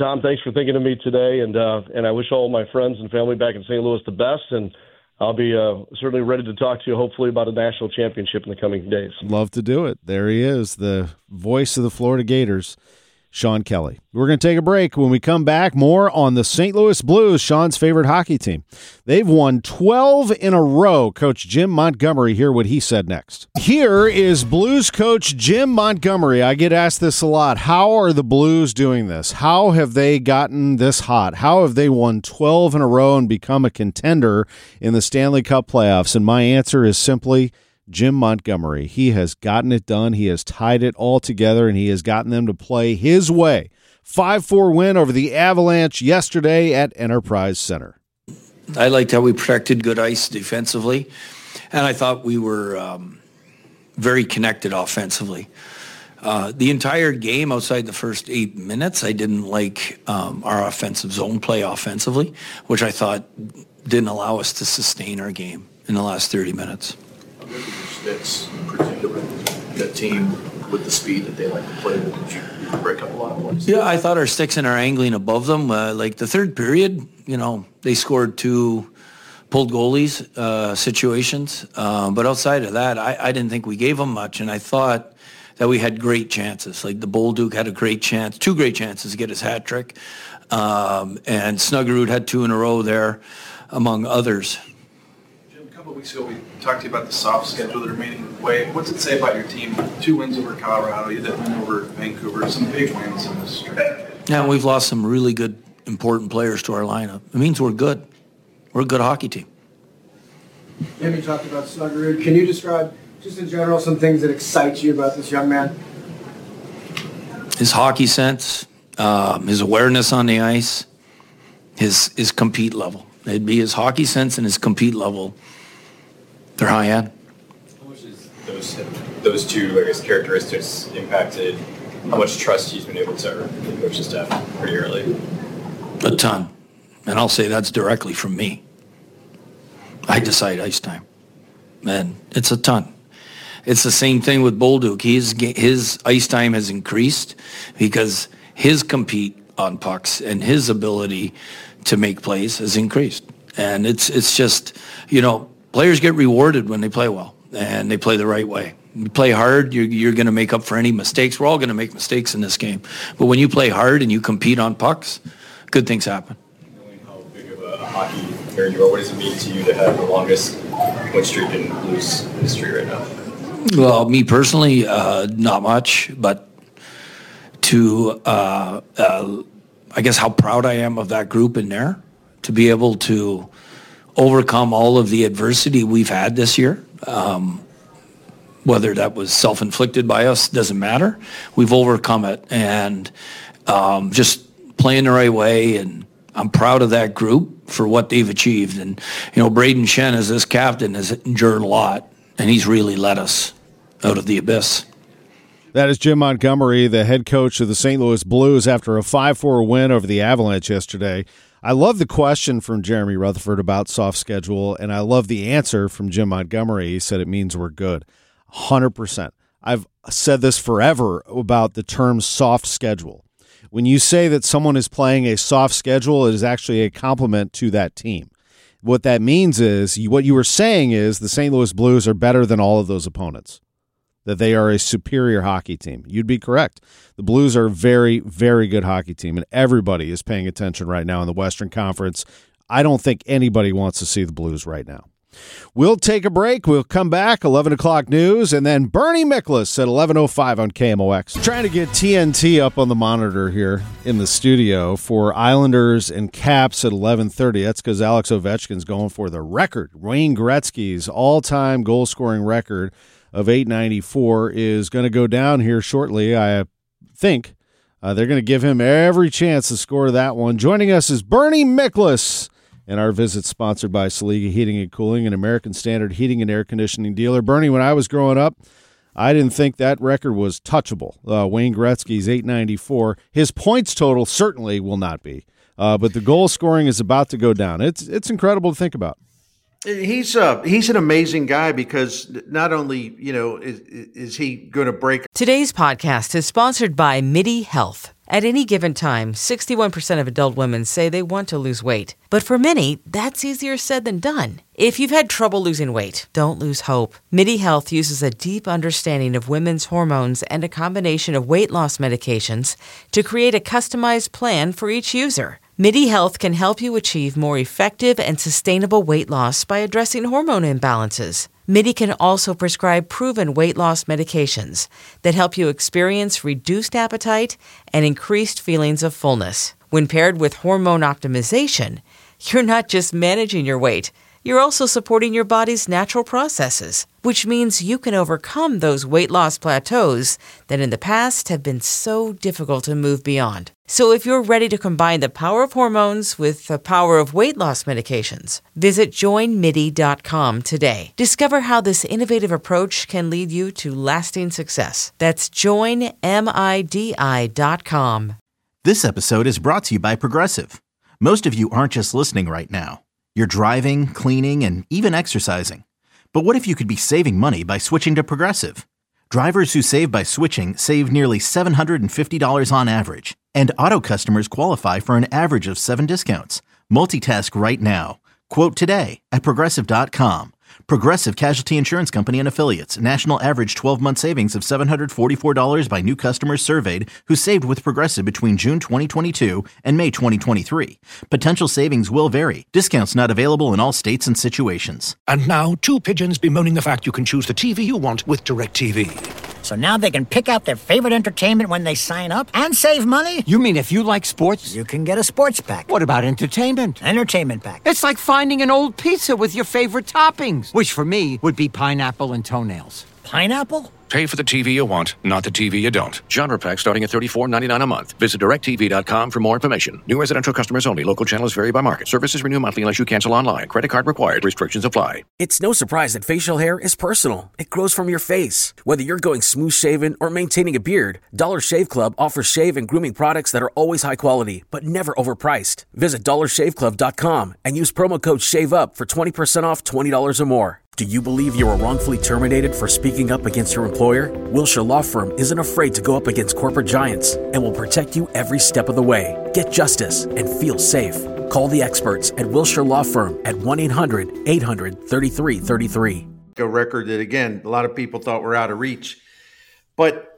Tom, thanks for thinking of me today, and uh, and I wish all my friends and family back in Saint Louis the best, and I'll be uh, certainly ready to talk to you, hopefully, about a national championship in the coming days. Love to do it. There he is, the voice of the Florida Gators, Sean Kelly. We're going to take a break. When we come back, more on the Saint Louis Blues, Sean's favorite hockey team. They've won twelve in a row. Coach Jim Montgomery, hear what he said next. Here is Blues coach Jim Montgomery. I get asked this a lot. How are the Blues doing this? How have they gotten this hot? How have they won twelve in a row and become a contender in the Stanley Cup playoffs? And my answer is simply Jim Montgomery. He has gotten it done. He has tied it all together, and he has gotten them to play his way. five four win over the Avalanche yesterday at Enterprise Center. I liked how we protected good ice defensively, and I thought we were um, very connected offensively. Uh, the entire game outside the first eight minutes, I didn't like um, our offensive zone play offensively, which I thought didn't allow us to sustain our game in the last thirty minutes. Sticks, in particular, that team with the speed that they like to play with, did you break up a lot of points? Yeah, I thought our sticks and our angling above them, uh, like the third period, you know, they scored two pulled goalies uh, situations. Uh, but outside of that, I, I didn't think we gave them much, and I thought that we had great chances. Like the Bolduc had a great chance, two great chances to get his hat trick, um, and Snuggerud had two in a row there, among others. A couple of weeks ago, we talked to you about the soft schedule, the remaining way. What's it say about your team? Two wins over Colorado, you did win over Vancouver, some big wins in this stretch. Yeah, we've lost some really good, important players to our lineup. It means we're good. We're a good hockey team. Jim, you talked about Snuggerud. Can you describe, just in general, some things that excite you about this young man? His hockey sense, um, his awareness on the ice, his his compete level. It'd be his hockey sense and his compete level. They're high end. How much has those those two, I guess, characteristics impacted how much trust he's been able to earn the coaching staff pretty early? A ton. And I'll say that's directly from me. I decide ice time. And it's a ton. It's the same thing with Bolduc. His, his ice time has increased because his compete on pucks and his ability to make plays has increased. And it's it's just, you know, players get rewarded when they play well and they play the right way. You play hard, you're, you're going to make up for any mistakes. We're all going to make mistakes in this game. But when you play hard and you compete on pucks, good things happen. Knowing how big of a hockey nerd you are, what does it mean to you to have the longest win streak in Blues history right now? Well, me personally, uh, not much, but to, uh, uh, I guess, how proud I am of that group in there, to be able to overcome all of the adversity we've had this year. Um, whether that was self-inflicted by us, doesn't matter. We've overcome it, and um, just playing the right way, and I'm proud of that group for what they've achieved. And, you know, Braden Shen as this captain has endured a lot, and he's really led us out of the abyss. That is Jim Montgomery, the head coach of the Saint Louis Blues, after a five four win over the Avalanche yesterday. I love the question from Jeremy Rutherford about soft schedule, and I love the answer from Jim Montgomery. He said it means we're good. one hundred percent. I've said this forever about the term soft schedule. When you say that someone is playing a soft schedule, it is actually a compliment to that team. What that means is, what you were saying is the Saint Louis Blues are better than all of those opponents, that they are a superior hockey team. You'd be correct. The Blues are a very, very good hockey team, and everybody is paying attention right now in the Western Conference. I don't think anybody wants to see the Blues right now. We'll take a break. We'll come back, eleven o'clock news, and then Bernie Miklasz at eleven oh five on K M O X. Trying to get T N T up on the monitor here in the studio for Islanders and Caps at eleven thirty. That's because Alex Ovechkin's going for the record. Wayne Gretzky's all-time goal-scoring record of eight ninety-four is going to go down here shortly, I think. Uh, they're going to give him every chance to score that one. Joining us is Bernie Miklasz. And our visit sponsored by Saliga Heating and Cooling, an American Standard heating and air conditioning dealer. Bernie, when I was growing up, I didn't think that record was touchable. Uh, Wayne Gretzky's eight ninety-four. His points total certainly will not be. Uh, but the goal scoring is about to go down. It's it's incredible to think about. He's uh, he's an amazing guy because not only, you know, is, is he going to break. Today's podcast is sponsored by MIDI Health. At any given time, sixty-one percent of adult women say they want to lose weight. But for many, that's easier said than done. If you've had trouble losing weight, don't lose hope. MIDI Health uses a deep understanding of women's hormones and a combination of weight loss medications to create a customized plan for each user. MIDI Health can help you achieve more effective and sustainable weight loss by addressing hormone imbalances. MIDI can also prescribe proven weight loss medications that help you experience reduced appetite and increased feelings of fullness. When paired with hormone optimization, you're not just managing your weight, you're also supporting your body's natural processes, which means you can overcome those weight loss plateaus that in the past have been so difficult to move beyond. So if you're ready to combine the power of hormones with the power of weight loss medications, visit join midi dot com today. Discover how this innovative approach can lead you to lasting success. That's join midi dot com. This episode is brought to you by Progressive. Most of you aren't just listening right now. You're driving, cleaning, and even exercising. But what if you could be saving money by switching to Progressive? Drivers who save by switching save nearly seven hundred fifty dollars on average. And auto customers qualify for an average of seven discounts. Multitask right now. Quote today at Progressive dot com. Progressive Casualty Insurance Company and Affiliates. National average twelve-month savings of seven hundred forty-four dollars by new customers surveyed who saved with Progressive between June twenty twenty-two and May twenty twenty-three. Potential savings will vary. Discounts not available in all states and situations. And now, two pigeons bemoaning the fact you can choose the T V you want with DirecTV. So now they can pick out their favorite entertainment when they sign up and save money? You mean if you like sports? You can get a sports pack. What about entertainment? Entertainment pack. It's like finding an old pizza with your favorite toppings, which for me would be pineapple and toenails. Pineapple? Pay for the T V you want, not the T V you don't. Genre pack starting at thirty-four ninety-nine a month. Visit direct T V dot com for more information. New residential customers only. Local channels vary by market. Services renew monthly unless you cancel online. Credit card required. Restrictions apply. It's no surprise that facial hair is personal. It grows from your face. Whether you're going smooth shaven or maintaining a beard, Dollar Shave Club offers shave and grooming products that are always high quality, but never overpriced. Visit dollar shave club dot com and use promo code SHAVEUP for twenty percent off twenty dollars or more. Do you believe you were wrongfully terminated for speaking up against your employer? Wilshire Law Firm isn't afraid to go up against corporate giants and will protect you every step of the way. Get justice and feel safe. Call the experts at Wilshire Law Firm at one eight hundred eight hundred thirty-three thirty-three. A record that, again, a lot of people thought were out of reach. But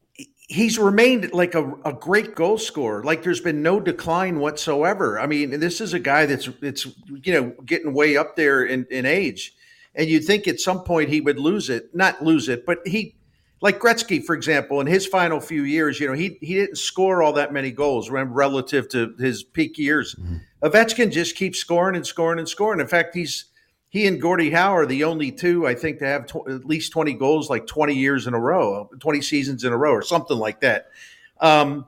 he's remained like a, a great goal scorer. Like there's been no decline whatsoever. I mean, this is a guy that's, it's, you know, getting way up there in, in age. And you'd think at some point he would lose it, not lose it, but he, like Gretzky, for example, in his final few years, you know, he he didn't score all that many goals relative to his peak years. Mm-hmm. Ovechkin just keeps scoring and scoring and scoring. In fact, he's he and Gordie Howe are the only two, I think, to have tw- at least twenty goals like twenty years in a row, twenty seasons in a row or something like that. Um,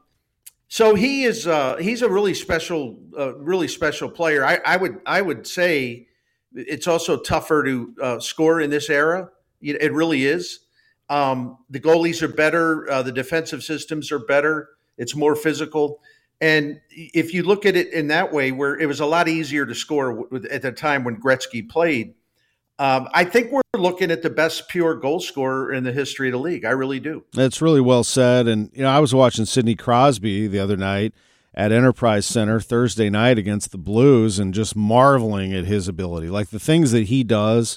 so he is uh, he's a really special, uh, really special player. I, I would I would say. It's also tougher to uh, score in this era. It really is. Um, the goalies are better. Uh, the defensive systems are better. It's more physical. And if you look at it in that way, where it was a lot easier to score at the time when Gretzky played, um, I think we're looking at the best pure goal scorer in the history of the league. I really do. That's really well said. And, you know, I was watching Sidney Crosby the other night at Enterprise Center Thursday night against the Blues and just marveling at his ability. Like the things that he does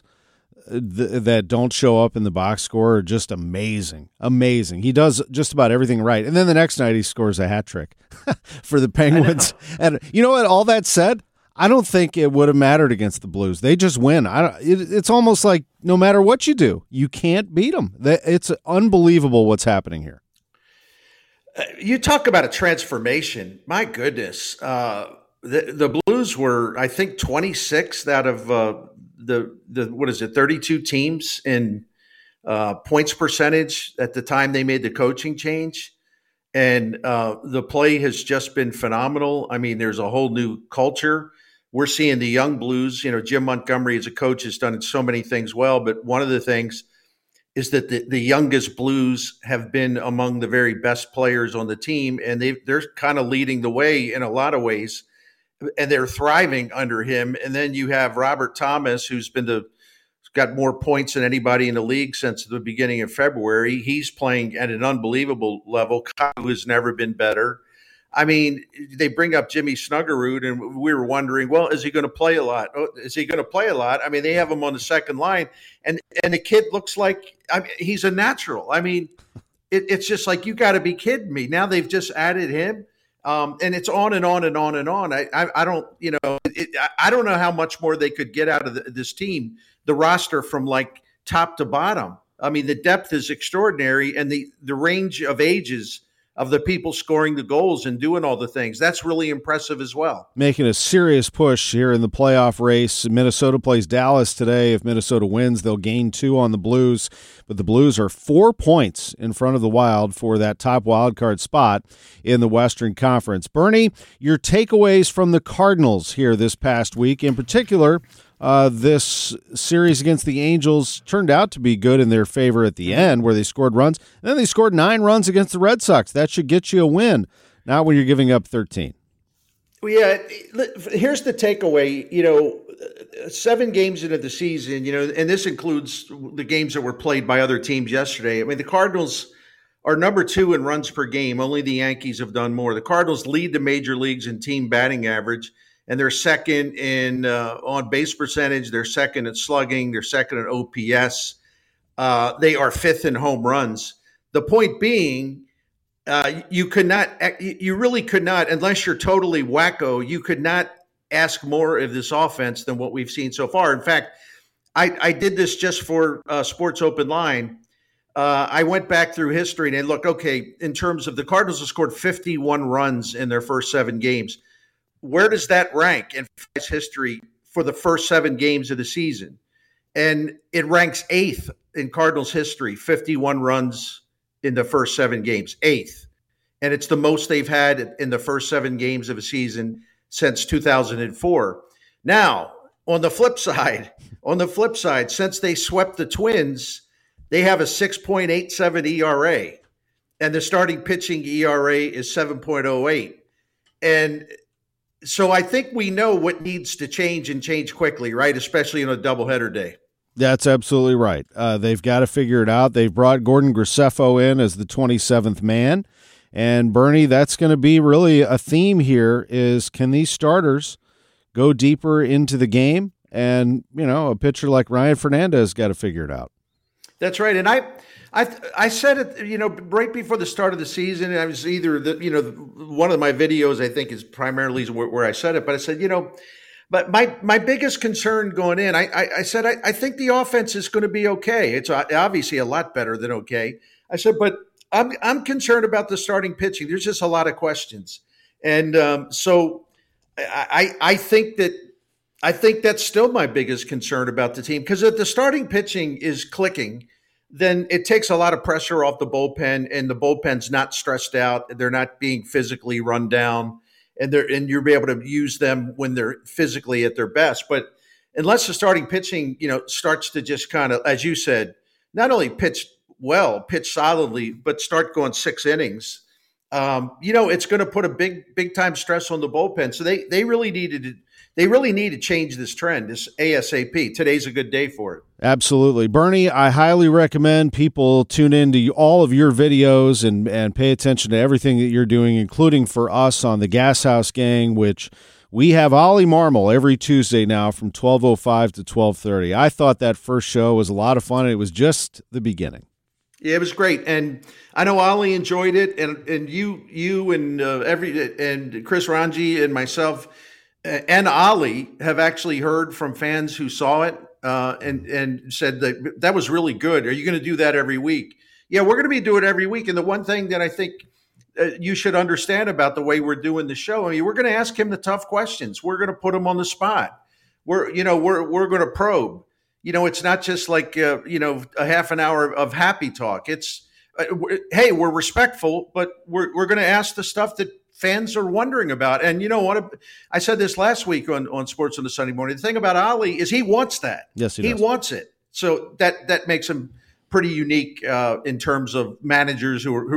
th- that don't show up in the box score are just amazing. Amazing. He does just about everything right. And then the next night he scores a hat trick for the Penguins. And you know what? All that said, I don't think it would have mattered against the Blues. They just win. I don't, it, it's almost like no matter what you do, you can't beat them. It's unbelievable what's happening here. Uh, you talk about a transformation. My goodness. Uh, the, the Blues were, I think, twenty-sixth out of uh, the, the, what is it, thirty-two teams in uh, points percentage at the time they made the coaching change. And uh, the play has just been phenomenal. I mean, there's a whole new culture. We're seeing the young Blues. You know, Jim Montgomery as a coach has done so many things well, but one of the things is that the, the youngest Blues have been among the very best players on the team, and they they're kind of leading the way in a lot of ways, and they're thriving under him. And then you have Robert Thomas, who's been the got more points than anybody in the league since the beginning of February. He's playing at an unbelievable level. Kyle has never been better. I mean, they bring up Jimmy Snuggerud, and we were wondering, well, is he going to play a lot? Oh, is he going to play a lot? I mean, they have him on the second line, and and the kid looks like I mean, he's a natural. I mean, it, it's just like, you got to be kidding me. Now they've just added him, um, and it's on and on and on and on. I I, I don't, you know, it, I don't know how much more they could get out of the, this team, the roster from like top to bottom. I mean, the depth is extraordinary, and the the range of ages of the people scoring the goals and doing all the things. That's really impressive as well. Making a serious push here in the playoff race. Minnesota plays Dallas today. If Minnesota wins, they'll gain two on the Blues. But the Blues are four points in front of the Wild for that top wildcard spot in the Western Conference. Bernie, your takeaways from the Cardinals here this past week, in particular, Uh, this series against the Angels turned out to be good in their favor at the end, where they scored runs. And then they scored nine runs against the Red Sox. That should get you a win, not when you're giving up thirteen. Well, yeah, here's the takeaway. You know, seven games into the season, you know, and this includes the games that were played by other teams yesterday. I mean, the Cardinals are number two in runs per game. Only the Yankees have done more. The Cardinals lead the major leagues in team batting average, and they're second in uh, on base percentage. They're second at slugging. They're second at O P S. Uh, they are fifth in home runs. The point being, uh, you could not, you really could not, unless you're totally wacko, you could not ask more of this offense than what we've seen so far. In fact, I, I did this just for uh, Sports Open Line. Uh, I went back through history and I looked, okay, in terms of the Cardinals have scored fifty-one runs in their first seven games. Where does that rank in history for the first seven games of the season? And it ranks eighth in Cardinals history, fifty-one runs in the first seven games, eighth. And it's the most they've had in the first seven games of a season since two thousand four. Now, on the flip side, on the flip side, since they swept the Twins, they have a six point eight seven E R A, and the starting pitching E R A is seven point oh eight. And so I think we know what needs to change and change quickly, right? Especially on a doubleheader day. That's absolutely right. Uh, they've got to figure it out. They've brought Gordon Graceffo in as the twenty-seventh man. And, Bernie, that's going to be really a theme here is, can these starters go deeper into the game? And, you know, a pitcher like Ryan Fernandez got to figure it out. That's right. And I I I said it, you know, right before the start of the season. I was either, the, you know, one of my videos, I think, is primarily where, where I said it. But I said, you know, but my, my biggest concern going in, I, I, I said, I, I think the offense is going to be okay. It's obviously a lot better than okay. I said, but I'm I'm concerned about the starting pitching. There's just a lot of questions. And um, so I, I think that I think that's still my biggest concern about the team, because if the starting pitching is clicking, then it takes a lot of pressure off the bullpen, and the bullpen's not stressed out. They're not being physically run down, and they're and you'll be able to use them when they're physically at their best. But unless the starting pitching, you know, starts to just kind of, as you said, not only pitch well, pitch solidly, but start going six innings, um, you know, it's going to put a big, big time stress on the bullpen. So they they really needed to, they really need to change this trend, this ASAP. Today's a good day for it. Absolutely. Bernie, I highly recommend people tune into all of your videos and, and pay attention to everything that you're doing, including for us on the Gas House Gang, which we have Ollie Marmol every Tuesday now from twelve oh five to twelve thirty. I thought that first show was a lot of fun, and it was just the beginning. Yeah, it was great, and I know Ollie enjoyed it, and and you you and uh, every and Chris Ranji and myself and Ollie have actually heard from fans who saw it uh, and and said that that was really good. Are you going to do that every week? Yeah, we're going to be doing it every week. And the one thing that I think uh, you should understand about the way we're doing the show, I mean, we're going to ask him the tough questions. We're going to put him on the spot. We're you know we're we're going to probe. You know, it's not just like, uh, you know, a half an hour of happy talk. It's, uh, we're, hey, we're respectful, but we're we're going to ask the stuff that fans are wondering about. And you know what? I said this last week on, on Sports on the Sunday Morning. The thing about Ollie is he wants that. Yes, he, he does. wants it. So that that makes him pretty unique uh, in terms of managers who are who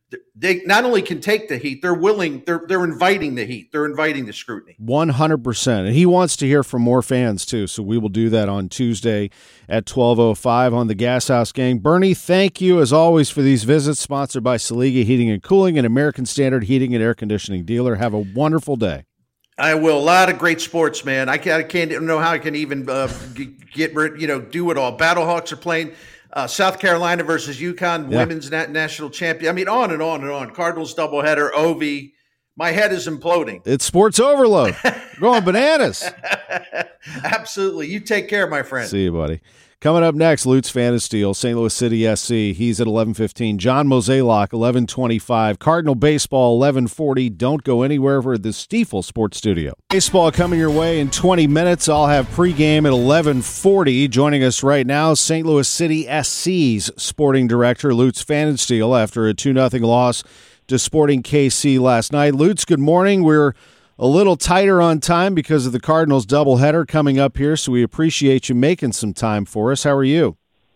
they not only can take the heat, they're willing, they're they're inviting the heat. They're inviting the scrutiny. one hundred percent. And he wants to hear from more fans, too, so we will do that on Tuesday at twelve oh five on the Gas House Gang. Bernie, thank you, as always, for these visits, sponsored by Saliga Heating and Cooling, an American Standard heating and air conditioning dealer. Have a wonderful day. I will. A lot of great sports, man. I can't, I can't know how I can even uh, get, you know, do it all. Battlehawks are playing. Uh, South Carolina versus UConn, Yeah. women's na- national champion. I mean, on and on and on. Cardinals doubleheader, Ovi. My head is imploding. It's sports overload. Going bananas. Absolutely. You take care, my friend. See you, buddy. Coming up next, Lutz Fan of Steel, Saint Louis City S C. He's at eleven fifteen. John Mozeliak, eleven twenty-five. Cardinal Baseball, eleven forty. Don't go anywhere for the Stiefel Sports Studio. Baseball coming your way in twenty minutes. I'll have pregame at eleven forty. Joining us right now, Saint Louis City S C's sporting director, Lutz Fan of Steel, after a two nothing loss to Sporting K C last night. Lutz, good morning. We're a little tighter on time because of the Cardinals doubleheader coming up here, so we appreciate you making some time for us. How are you?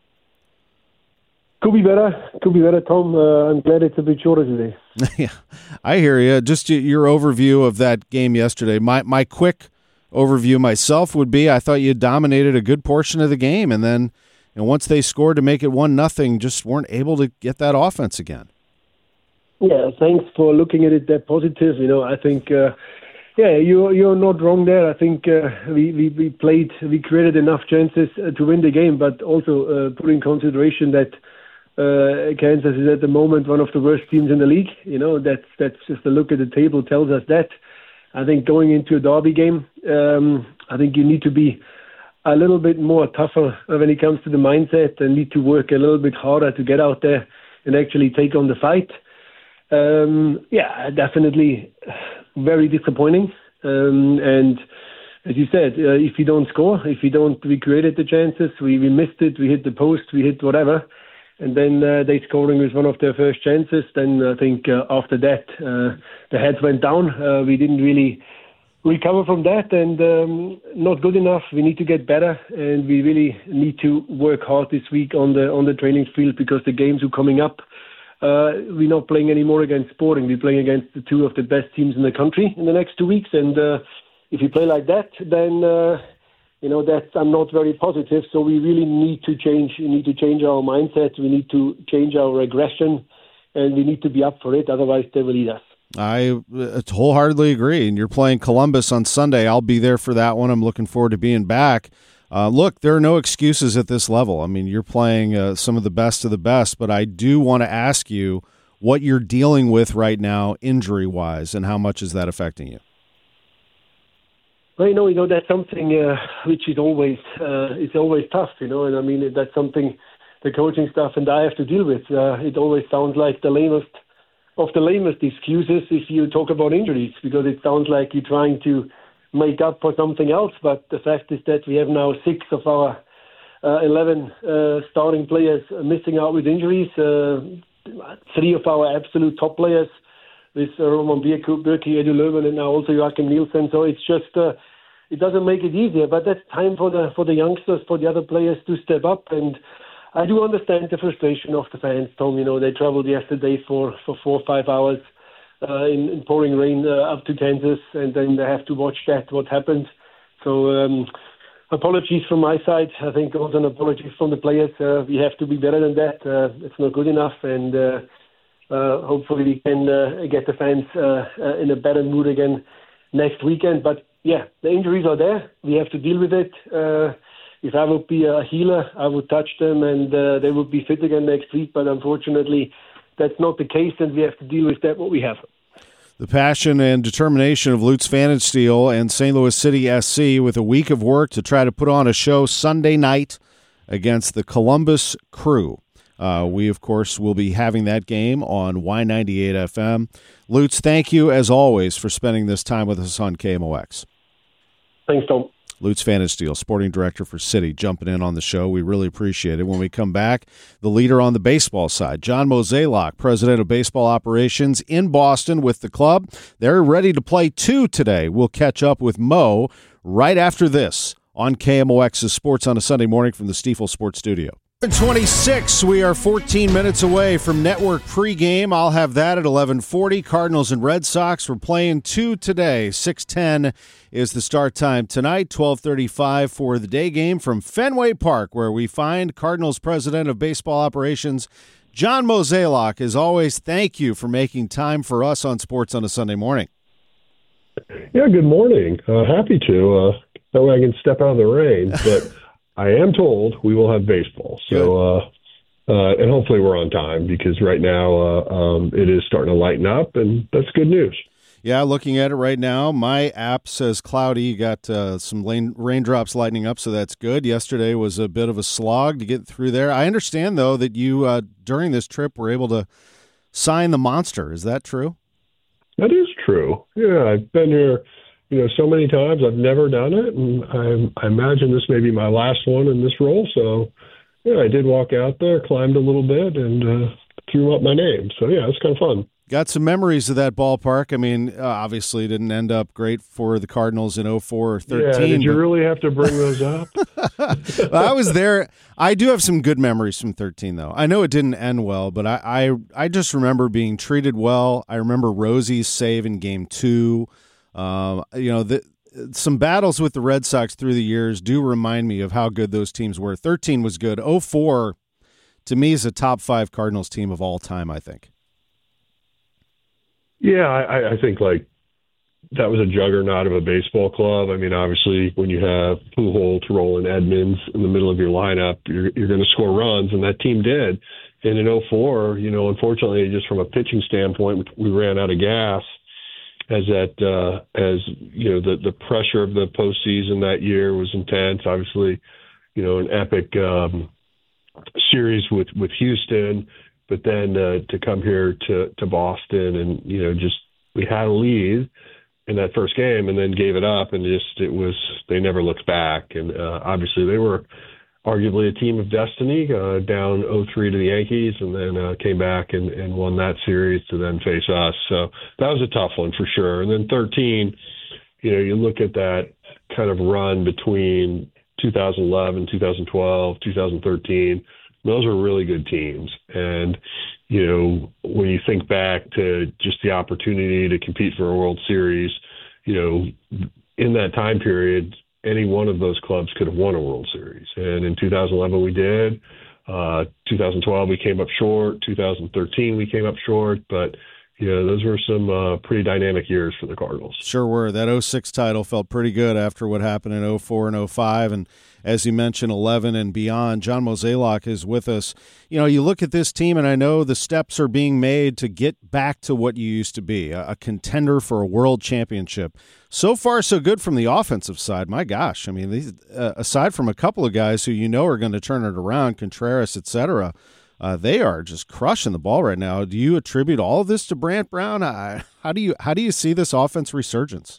Could be better. Could be better, Tom. Uh, I'm glad it's a bit shorter today. Yeah, I hear you. Just your overview of that game yesterday. My my quick overview myself would be I thought you dominated a good portion of the game, and then and once they scored to make it one nothing, just weren't able to get that offense again. Yeah, thanks for looking at it that positive. You know, I think, uh, yeah, you're, you're not wrong there. I think uh, we, we, we played, we created enough chances uh, to win the game, but also uh, put in consideration that uh, Kansas is at the moment one of the worst teams in the league. You know, that's, that's just a look at the table tells us that. I think going into a derby game, um, I think you need to be a little bit more tougher when it comes to the mindset and need to work a little bit harder to get out there and actually take on the fight. Um, yeah, definitely very disappointing. Um, and as you said, uh, if we don't score, if we don't, we created the chances, we, we missed it, we hit the post, we hit whatever, and then uh, they scoring with one of their first chances, then I think uh, after that, uh, the heads went down. Uh, we didn't really recover from that, and um, not good enough. We need to get better, and we really need to work hard this week on the on the training field because the games are coming up. Uh, we're not playing anymore against Sporting. We're playing against the two of the best teams in the country in the next two weeks. And uh, if you play like that, then uh, you know that I'm not very positive. So we really need to change. We need to change our mindset. We need to change our aggression, and we need to be up for it. Otherwise, they will eat us. I wholeheartedly agree. And you're playing Columbus on Sunday. I'll be there for that one. I'm looking forward to being back. Uh, look, there are no excuses at this level. I mean, you're playing uh, some of the best of the best, but I do want to ask you what you're dealing with right now injury-wise, and how much is that affecting you? Well, you know, you know that's something uh, which is always uh, it's always tough, you know, and I mean that's something the coaching staff and I have to deal with. Uh, it always sounds like the lamest of the lamest excuses if you talk about injuries, because it sounds like you're trying to make up for something else, but the fact is that we have now six of our uh, eleven uh, starting players missing out with injuries. Uh, three of our absolute top players, with uh, Roman Bierku, Birki, Edu Löwen, and now also Joachim Nielsen. So it's just uh, it doesn't make it easier, but that's time for the for the youngsters, for the other players to step up. And I do understand the frustration of the fans, Tom. You know, they traveled yesterday for, for four or five hours. Uh, in, in pouring rain uh, up to Kansas, and then they have to watch that, what happened. So um, apologies from my side. I think also an apology from the players. Uh, we have to be better than that. Uh, it's not good enough, and uh, uh, hopefully we can uh, get the fans uh, uh, in a better mood again next weekend. But yeah, the injuries are there. We have to deal with it. Uh, if I would be a healer, I would touch them, and uh, they would be fit again next week. But unfortunately, that's not the case, and we have to deal with that, what we have. The passion and determination of Lutz Fan of Steel and Saint Louis City S C with a week of work to try to put on a show Sunday night against the Columbus Crew. Uh, we, of course, will be having that game on Y ninety-eight F M. Lutz, thank you, as always, for spending this time with us on K M O X. Thanks, Tom. Lutz Fan of Steel, sporting director for City, jumping in on the show. We really appreciate it. When we come back, the leader on the baseball side, John Mozeliak, president of baseball operations in Boston with the club. They're ready to play two today. We'll catch up with Mo right after this on K M O X's Sports on a Sunday Morning from the Stiefel Sports Studio. twenty-six, we are fourteen minutes away from network pregame. I'll have that at eleven forty. Cardinals and Red Sox, we're playing two today. six ten is the start time tonight, twelve thirty-five for the day game from Fenway Park, where we find Cardinals President of Baseball Operations, John Mozeliak. As always, thank you for making time for us on Sports on a Sunday morning. Yeah, good morning. Uh, happy to. Uh, that way I can step out of the rain. But I am told we will have baseball. So, uh, uh, and hopefully we're on time because right now uh, um, it is starting to lighten up, and that's good news. Yeah, looking at it right now, my app says cloudy. You got uh, some rain, raindrops lightening up, so that's good. Yesterday was a bit of a slog to get through there. I understand, though, that you, uh, during this trip, were able to sign the monster. Is that true? That is true. Yeah, I've been here, you know, so many times. I've never done it, and I, I imagine this may be my last one in this role. So, yeah, I did walk out there, climbed a little bit, and uh, threw up my name. So, yeah, it's kind of fun. Got some memories of that ballpark. I mean, uh, obviously didn't end up great for the Cardinals in oh four or thirteen. Yeah, did you but... really have to bring those up? Well, I was there. I do have some good memories from thirteen, though. I know it didn't end well, but I, I, I just remember being treated well. I remember Rosie's save in game two. Um, you know, the, some battles with the Red Sox through the years do remind me of how good those teams were. thirteen was good. oh four, to me, is a top five Cardinals team of all time, I think. Yeah, I, I think like that was a juggernaut of a baseball club. I mean, obviously, when you have Pujols, Roland, Edmonds in the middle of your lineup, you're, you're going to score runs, and that team did. And in oh four, you know, unfortunately, just from a pitching standpoint, we ran out of gas. As that, uh, as you know, the the pressure of the postseason that year was intense. Obviously, you know, an epic um, series with with Houston. But then uh, to come here to, to Boston and, you know, just we had a lead in that first game and then gave it up and just it was they never looked back. And uh, obviously they were arguably a team of destiny, uh, down oh three to the Yankees and then uh, came back and, and won that series to then face us. So that was a tough one for sure. And then thirteen, you know, you look at that kind of run between two thousand eleven, two thousand twelve, two thousand thirteen. Those are really good teams. And, you know, when you think back to just the opportunity to compete for a World Series, you know, in that time period, any one of those clubs could have won a World Series. And in two thousand eleven, we did. Uh, two thousand twelve, we came up short. two thousand thirteen, we came up short. But, you know, those were some uh, pretty dynamic years for the Cardinals. Sure were. That oh six title felt pretty good after what happened in oh four and oh five. And as you mentioned, eleven and beyond. John Mozeliak is with us. You know, you look at this team, and I know the steps are being made to get back to what you used to be, a, a contender for a world championship. So far, so good from the offensive side. My gosh. I mean, these, uh, aside from a couple of guys who you know are going to turn it around, Contreras, et cetera, uh, they are just crushing the ball right now. Do you attribute all of this to Brant Brown? I, how do you how do you see this offense resurgence?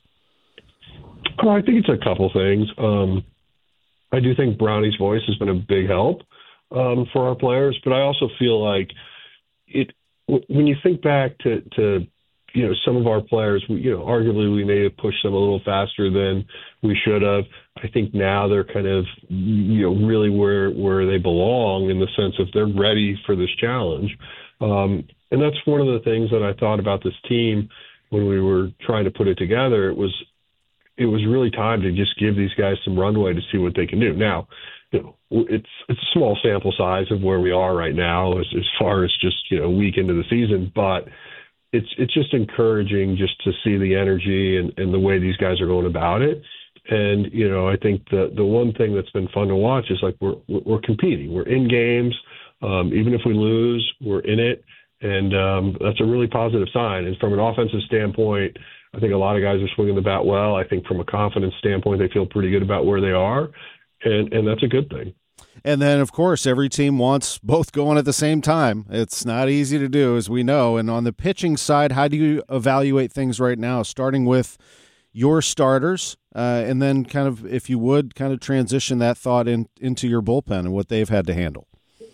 Oh, I think it's a couple things. Um, I do think Brownie's voice has been a big help um, for our players, but I also feel like it when you think back to, to you know some of our players, we, you know, arguably we may have pushed them a little faster than we should have. I think now they're kind of you know really where where they belong in the sense of they're ready for this challenge, um, and that's one of the things that I thought about this team when we were trying to put it together. It was. It was really time to just give these guys some runway to see what they can do. Now, you know, it's it's a small sample size of where we are right now as, as far as just, you know, a week into the season, but it's it's just encouraging just to see the energy and, and the way these guys are going about it. And, you know, I think the the one thing that's been fun to watch is like we're we're competing. We're in games. Um, even if we lose, we're in it. And um, that's a really positive sign. And from an offensive standpoint, I think a lot of guys are swinging the bat well. I think from a confidence standpoint, they feel pretty good about where they are, and, and that's a good thing. And then, of course, every team wants both going at the same time. It's not easy to do, as we know. And on the pitching side, how do you evaluate things right now, starting with your starters, uh, and then kind of, if you would, kind of transition that thought in, into your bullpen and what they've had to handle?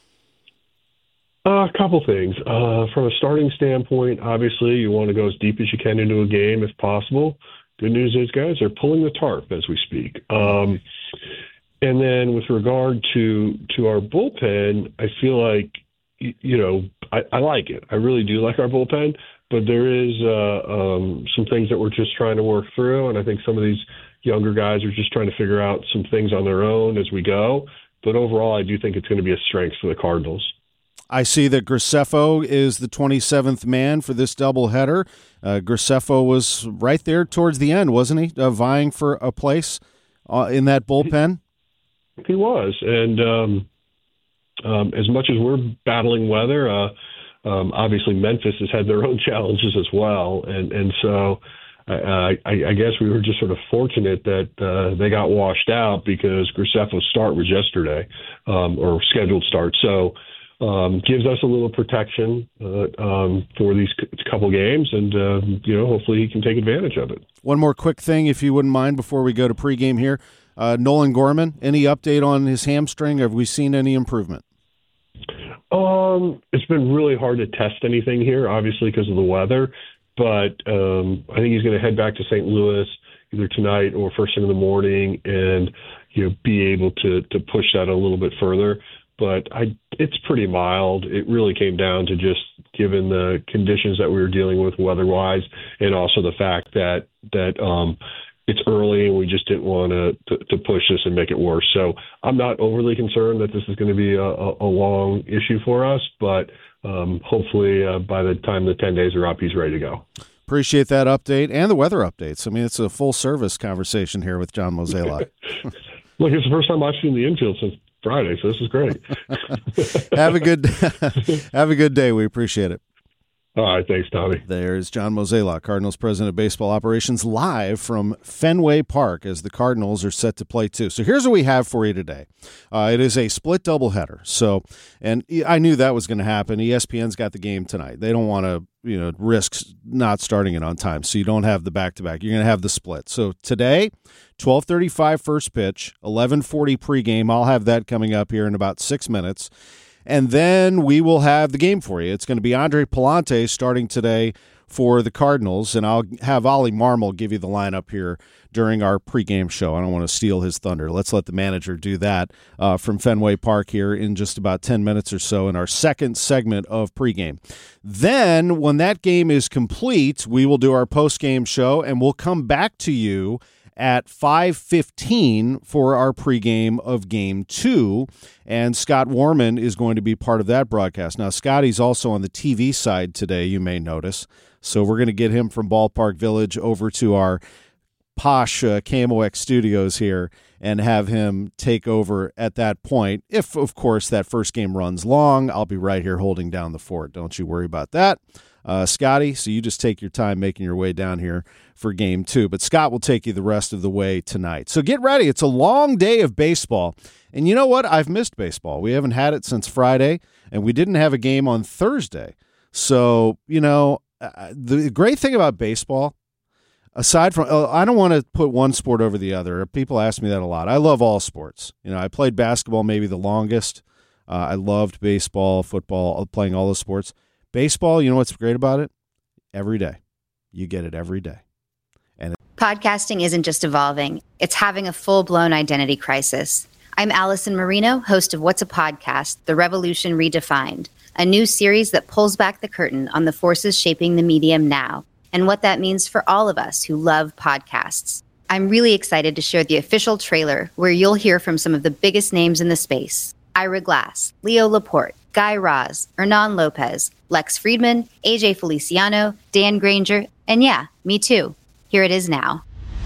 Uh, a couple things. Uh, from a starting standpoint, obviously you want to go as deep as you can into a game if possible. Good news is, guys, they're pulling the tarp as we speak. Um, And then with regard to to our bullpen, I feel like, you know, I, I like it. I really do like our bullpen, but there is uh, um, some things that we're just trying to work through, and I think some of these younger guys are just trying to figure out some things on their own as we go. But overall, I do think it's going to be a strength for the Cardinals. I see that Graceffo is the twenty-seventh man for this doubleheader. Uh, Graceffo was right there towards the end, wasn't he, uh, vying for a place uh, in that bullpen? He, he was, and um, um, as much as we're battling weather, uh, um, obviously Memphis has had their own challenges as well, and and so I, I, I guess we were just sort of fortunate that uh, they got washed out because Graceffo's start was yesterday, um, or scheduled start. So. Um, gives us a little protection uh, um, for these c- couple games, and uh, you know, hopefully he can take advantage of it. One more quick thing, if you wouldn't mind, before we go to pregame here. Uh, Nolan Gorman, any update on his hamstring? Have we seen any improvement? Um, it's been really hard to test anything here, obviously because of the weather, but um, I think he's going to head back to Saint Louis either tonight or first thing in the morning, and you know, be able to to push that a little bit further. But I, it's pretty mild. It really came down to just given the conditions that we were dealing with weather-wise, and also the fact that that um, it's early and we just didn't want to to push this and make it worse. So I'm not overly concerned that this is going to be a, a long issue for us, but um, hopefully uh, by the time the ten days are up, he's ready to go. Appreciate that update and the weather updates. I mean, it's a full-service conversation here with John Mozeliak. Look, it's the first time I've seen the infield since Friday, so this is great. have a good have a good day. We appreciate it. All right, thanks, Tommy. There's John Mozeliak, Cardinals president of baseball operations, live from Fenway Park as the Cardinals are set to play two. So here's what we have for you today. Uh, it is a split doubleheader. So, and I knew that was going to happen. E S P N's got the game tonight. They don't want to, you know, risk not starting it on time. So you don't have the back-to-back. You're going to have the split. So today, twelve thirty-five first pitch, eleven forty pregame. I'll have that coming up here in about six minutes. And then we will have the game for you. It's going to be Andre Pallante starting today for the Cardinals, and I'll have Ollie Marmol give you the lineup here during our pregame show. I don't want to steal his thunder. Let's let the manager do that uh, from Fenway Park here in just about ten minutes or so in our second segment of pregame. Then, when that game is complete, we will do our postgame show, and we'll come back to you at five fifteen for our pregame of Game two, and Scott Warman is going to be part of that broadcast. Now, Scotty's also on the T V side today, you may notice, so we're going to get him from Ballpark Village over to our posh uh, K M O X studios here and have him take over at that point. If, of course, that first game runs long, I'll be right here holding down the fort. Don't you worry about that. Uh, Scotty, so you just take your time making your way down here for game two. But Scott will take you the rest of the way tonight. So get ready. It's a long day of baseball. And you know what? I've missed baseball. We haven't had it since Friday, and we didn't have a game on Thursday. So, you know, uh, the great thing about baseball, aside from, uh, I don't want to put one sport over the other. People ask me that a lot. I love all sports. You know, I played basketball maybe the longest. Uh, I loved baseball, football, playing all the sports. Baseball, you know what's great about it? Every day. You get it every day. And podcasting isn't just evolving. It's having a full-blown identity crisis. I'm Allison Marino, host of What's a Podcast? The Revolution Redefined, a new series that pulls back the curtain on the forces shaping the medium now and what that means for all of us who love podcasts. I'm really excited to share the official trailer where you'll hear from some of the biggest names in the space. Ira Glass, Leo Laporte, Guy Raz, Hernan Lopez, Lex Friedman, A J Feliciano, Dan Granger, and yeah, me too. Here it is now.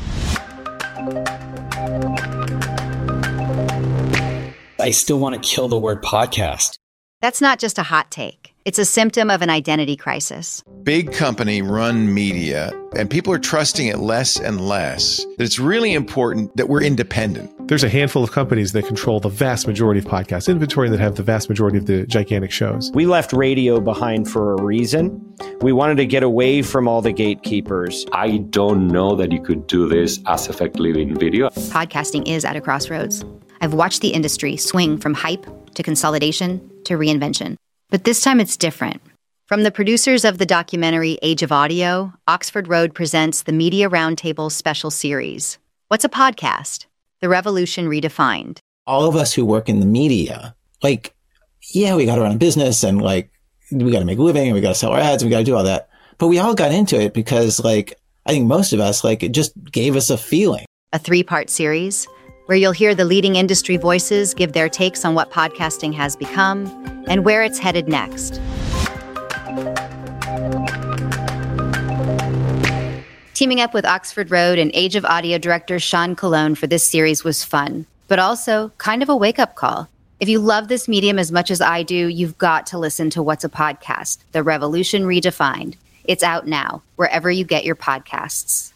I still want to kill the word podcast. That's not just a hot take. It's a symptom of an identity crisis. Big company run media, and people are trusting it less and less. That it's really important that we're independent. There's a handful of companies that control the vast majority of podcast inventory that have the vast majority of the gigantic shows. We left radio behind for a reason. We wanted to get away from all the gatekeepers. I don't know that you could do this as effectively in video. Podcasting is at a crossroads. I've watched the industry swing from hype to consolidation to reinvention. But this time it's different. From the producers of the documentary Age of Audio, Oxford Road presents the Media Roundtable special series. What's a podcast? The Revolution Redefined. All of us who work in the media, like, yeah, we got to run a business and like, we got to make a living and we got to sell our ads and we got to do all that. But we all got into it because like, I think most of us, like, it just gave us a feeling. A three-part series where you'll hear the leading industry voices give their takes on what podcasting has become and where it's headed next. Teaming up with Oxford Road and Age of Audio director Sean Colon for this series was fun, but also kind of a wake-up call. If you love this medium as much as I do, you've got to listen to What's a Podcast? The Revolution Redefined. It's out now, wherever you get your podcasts.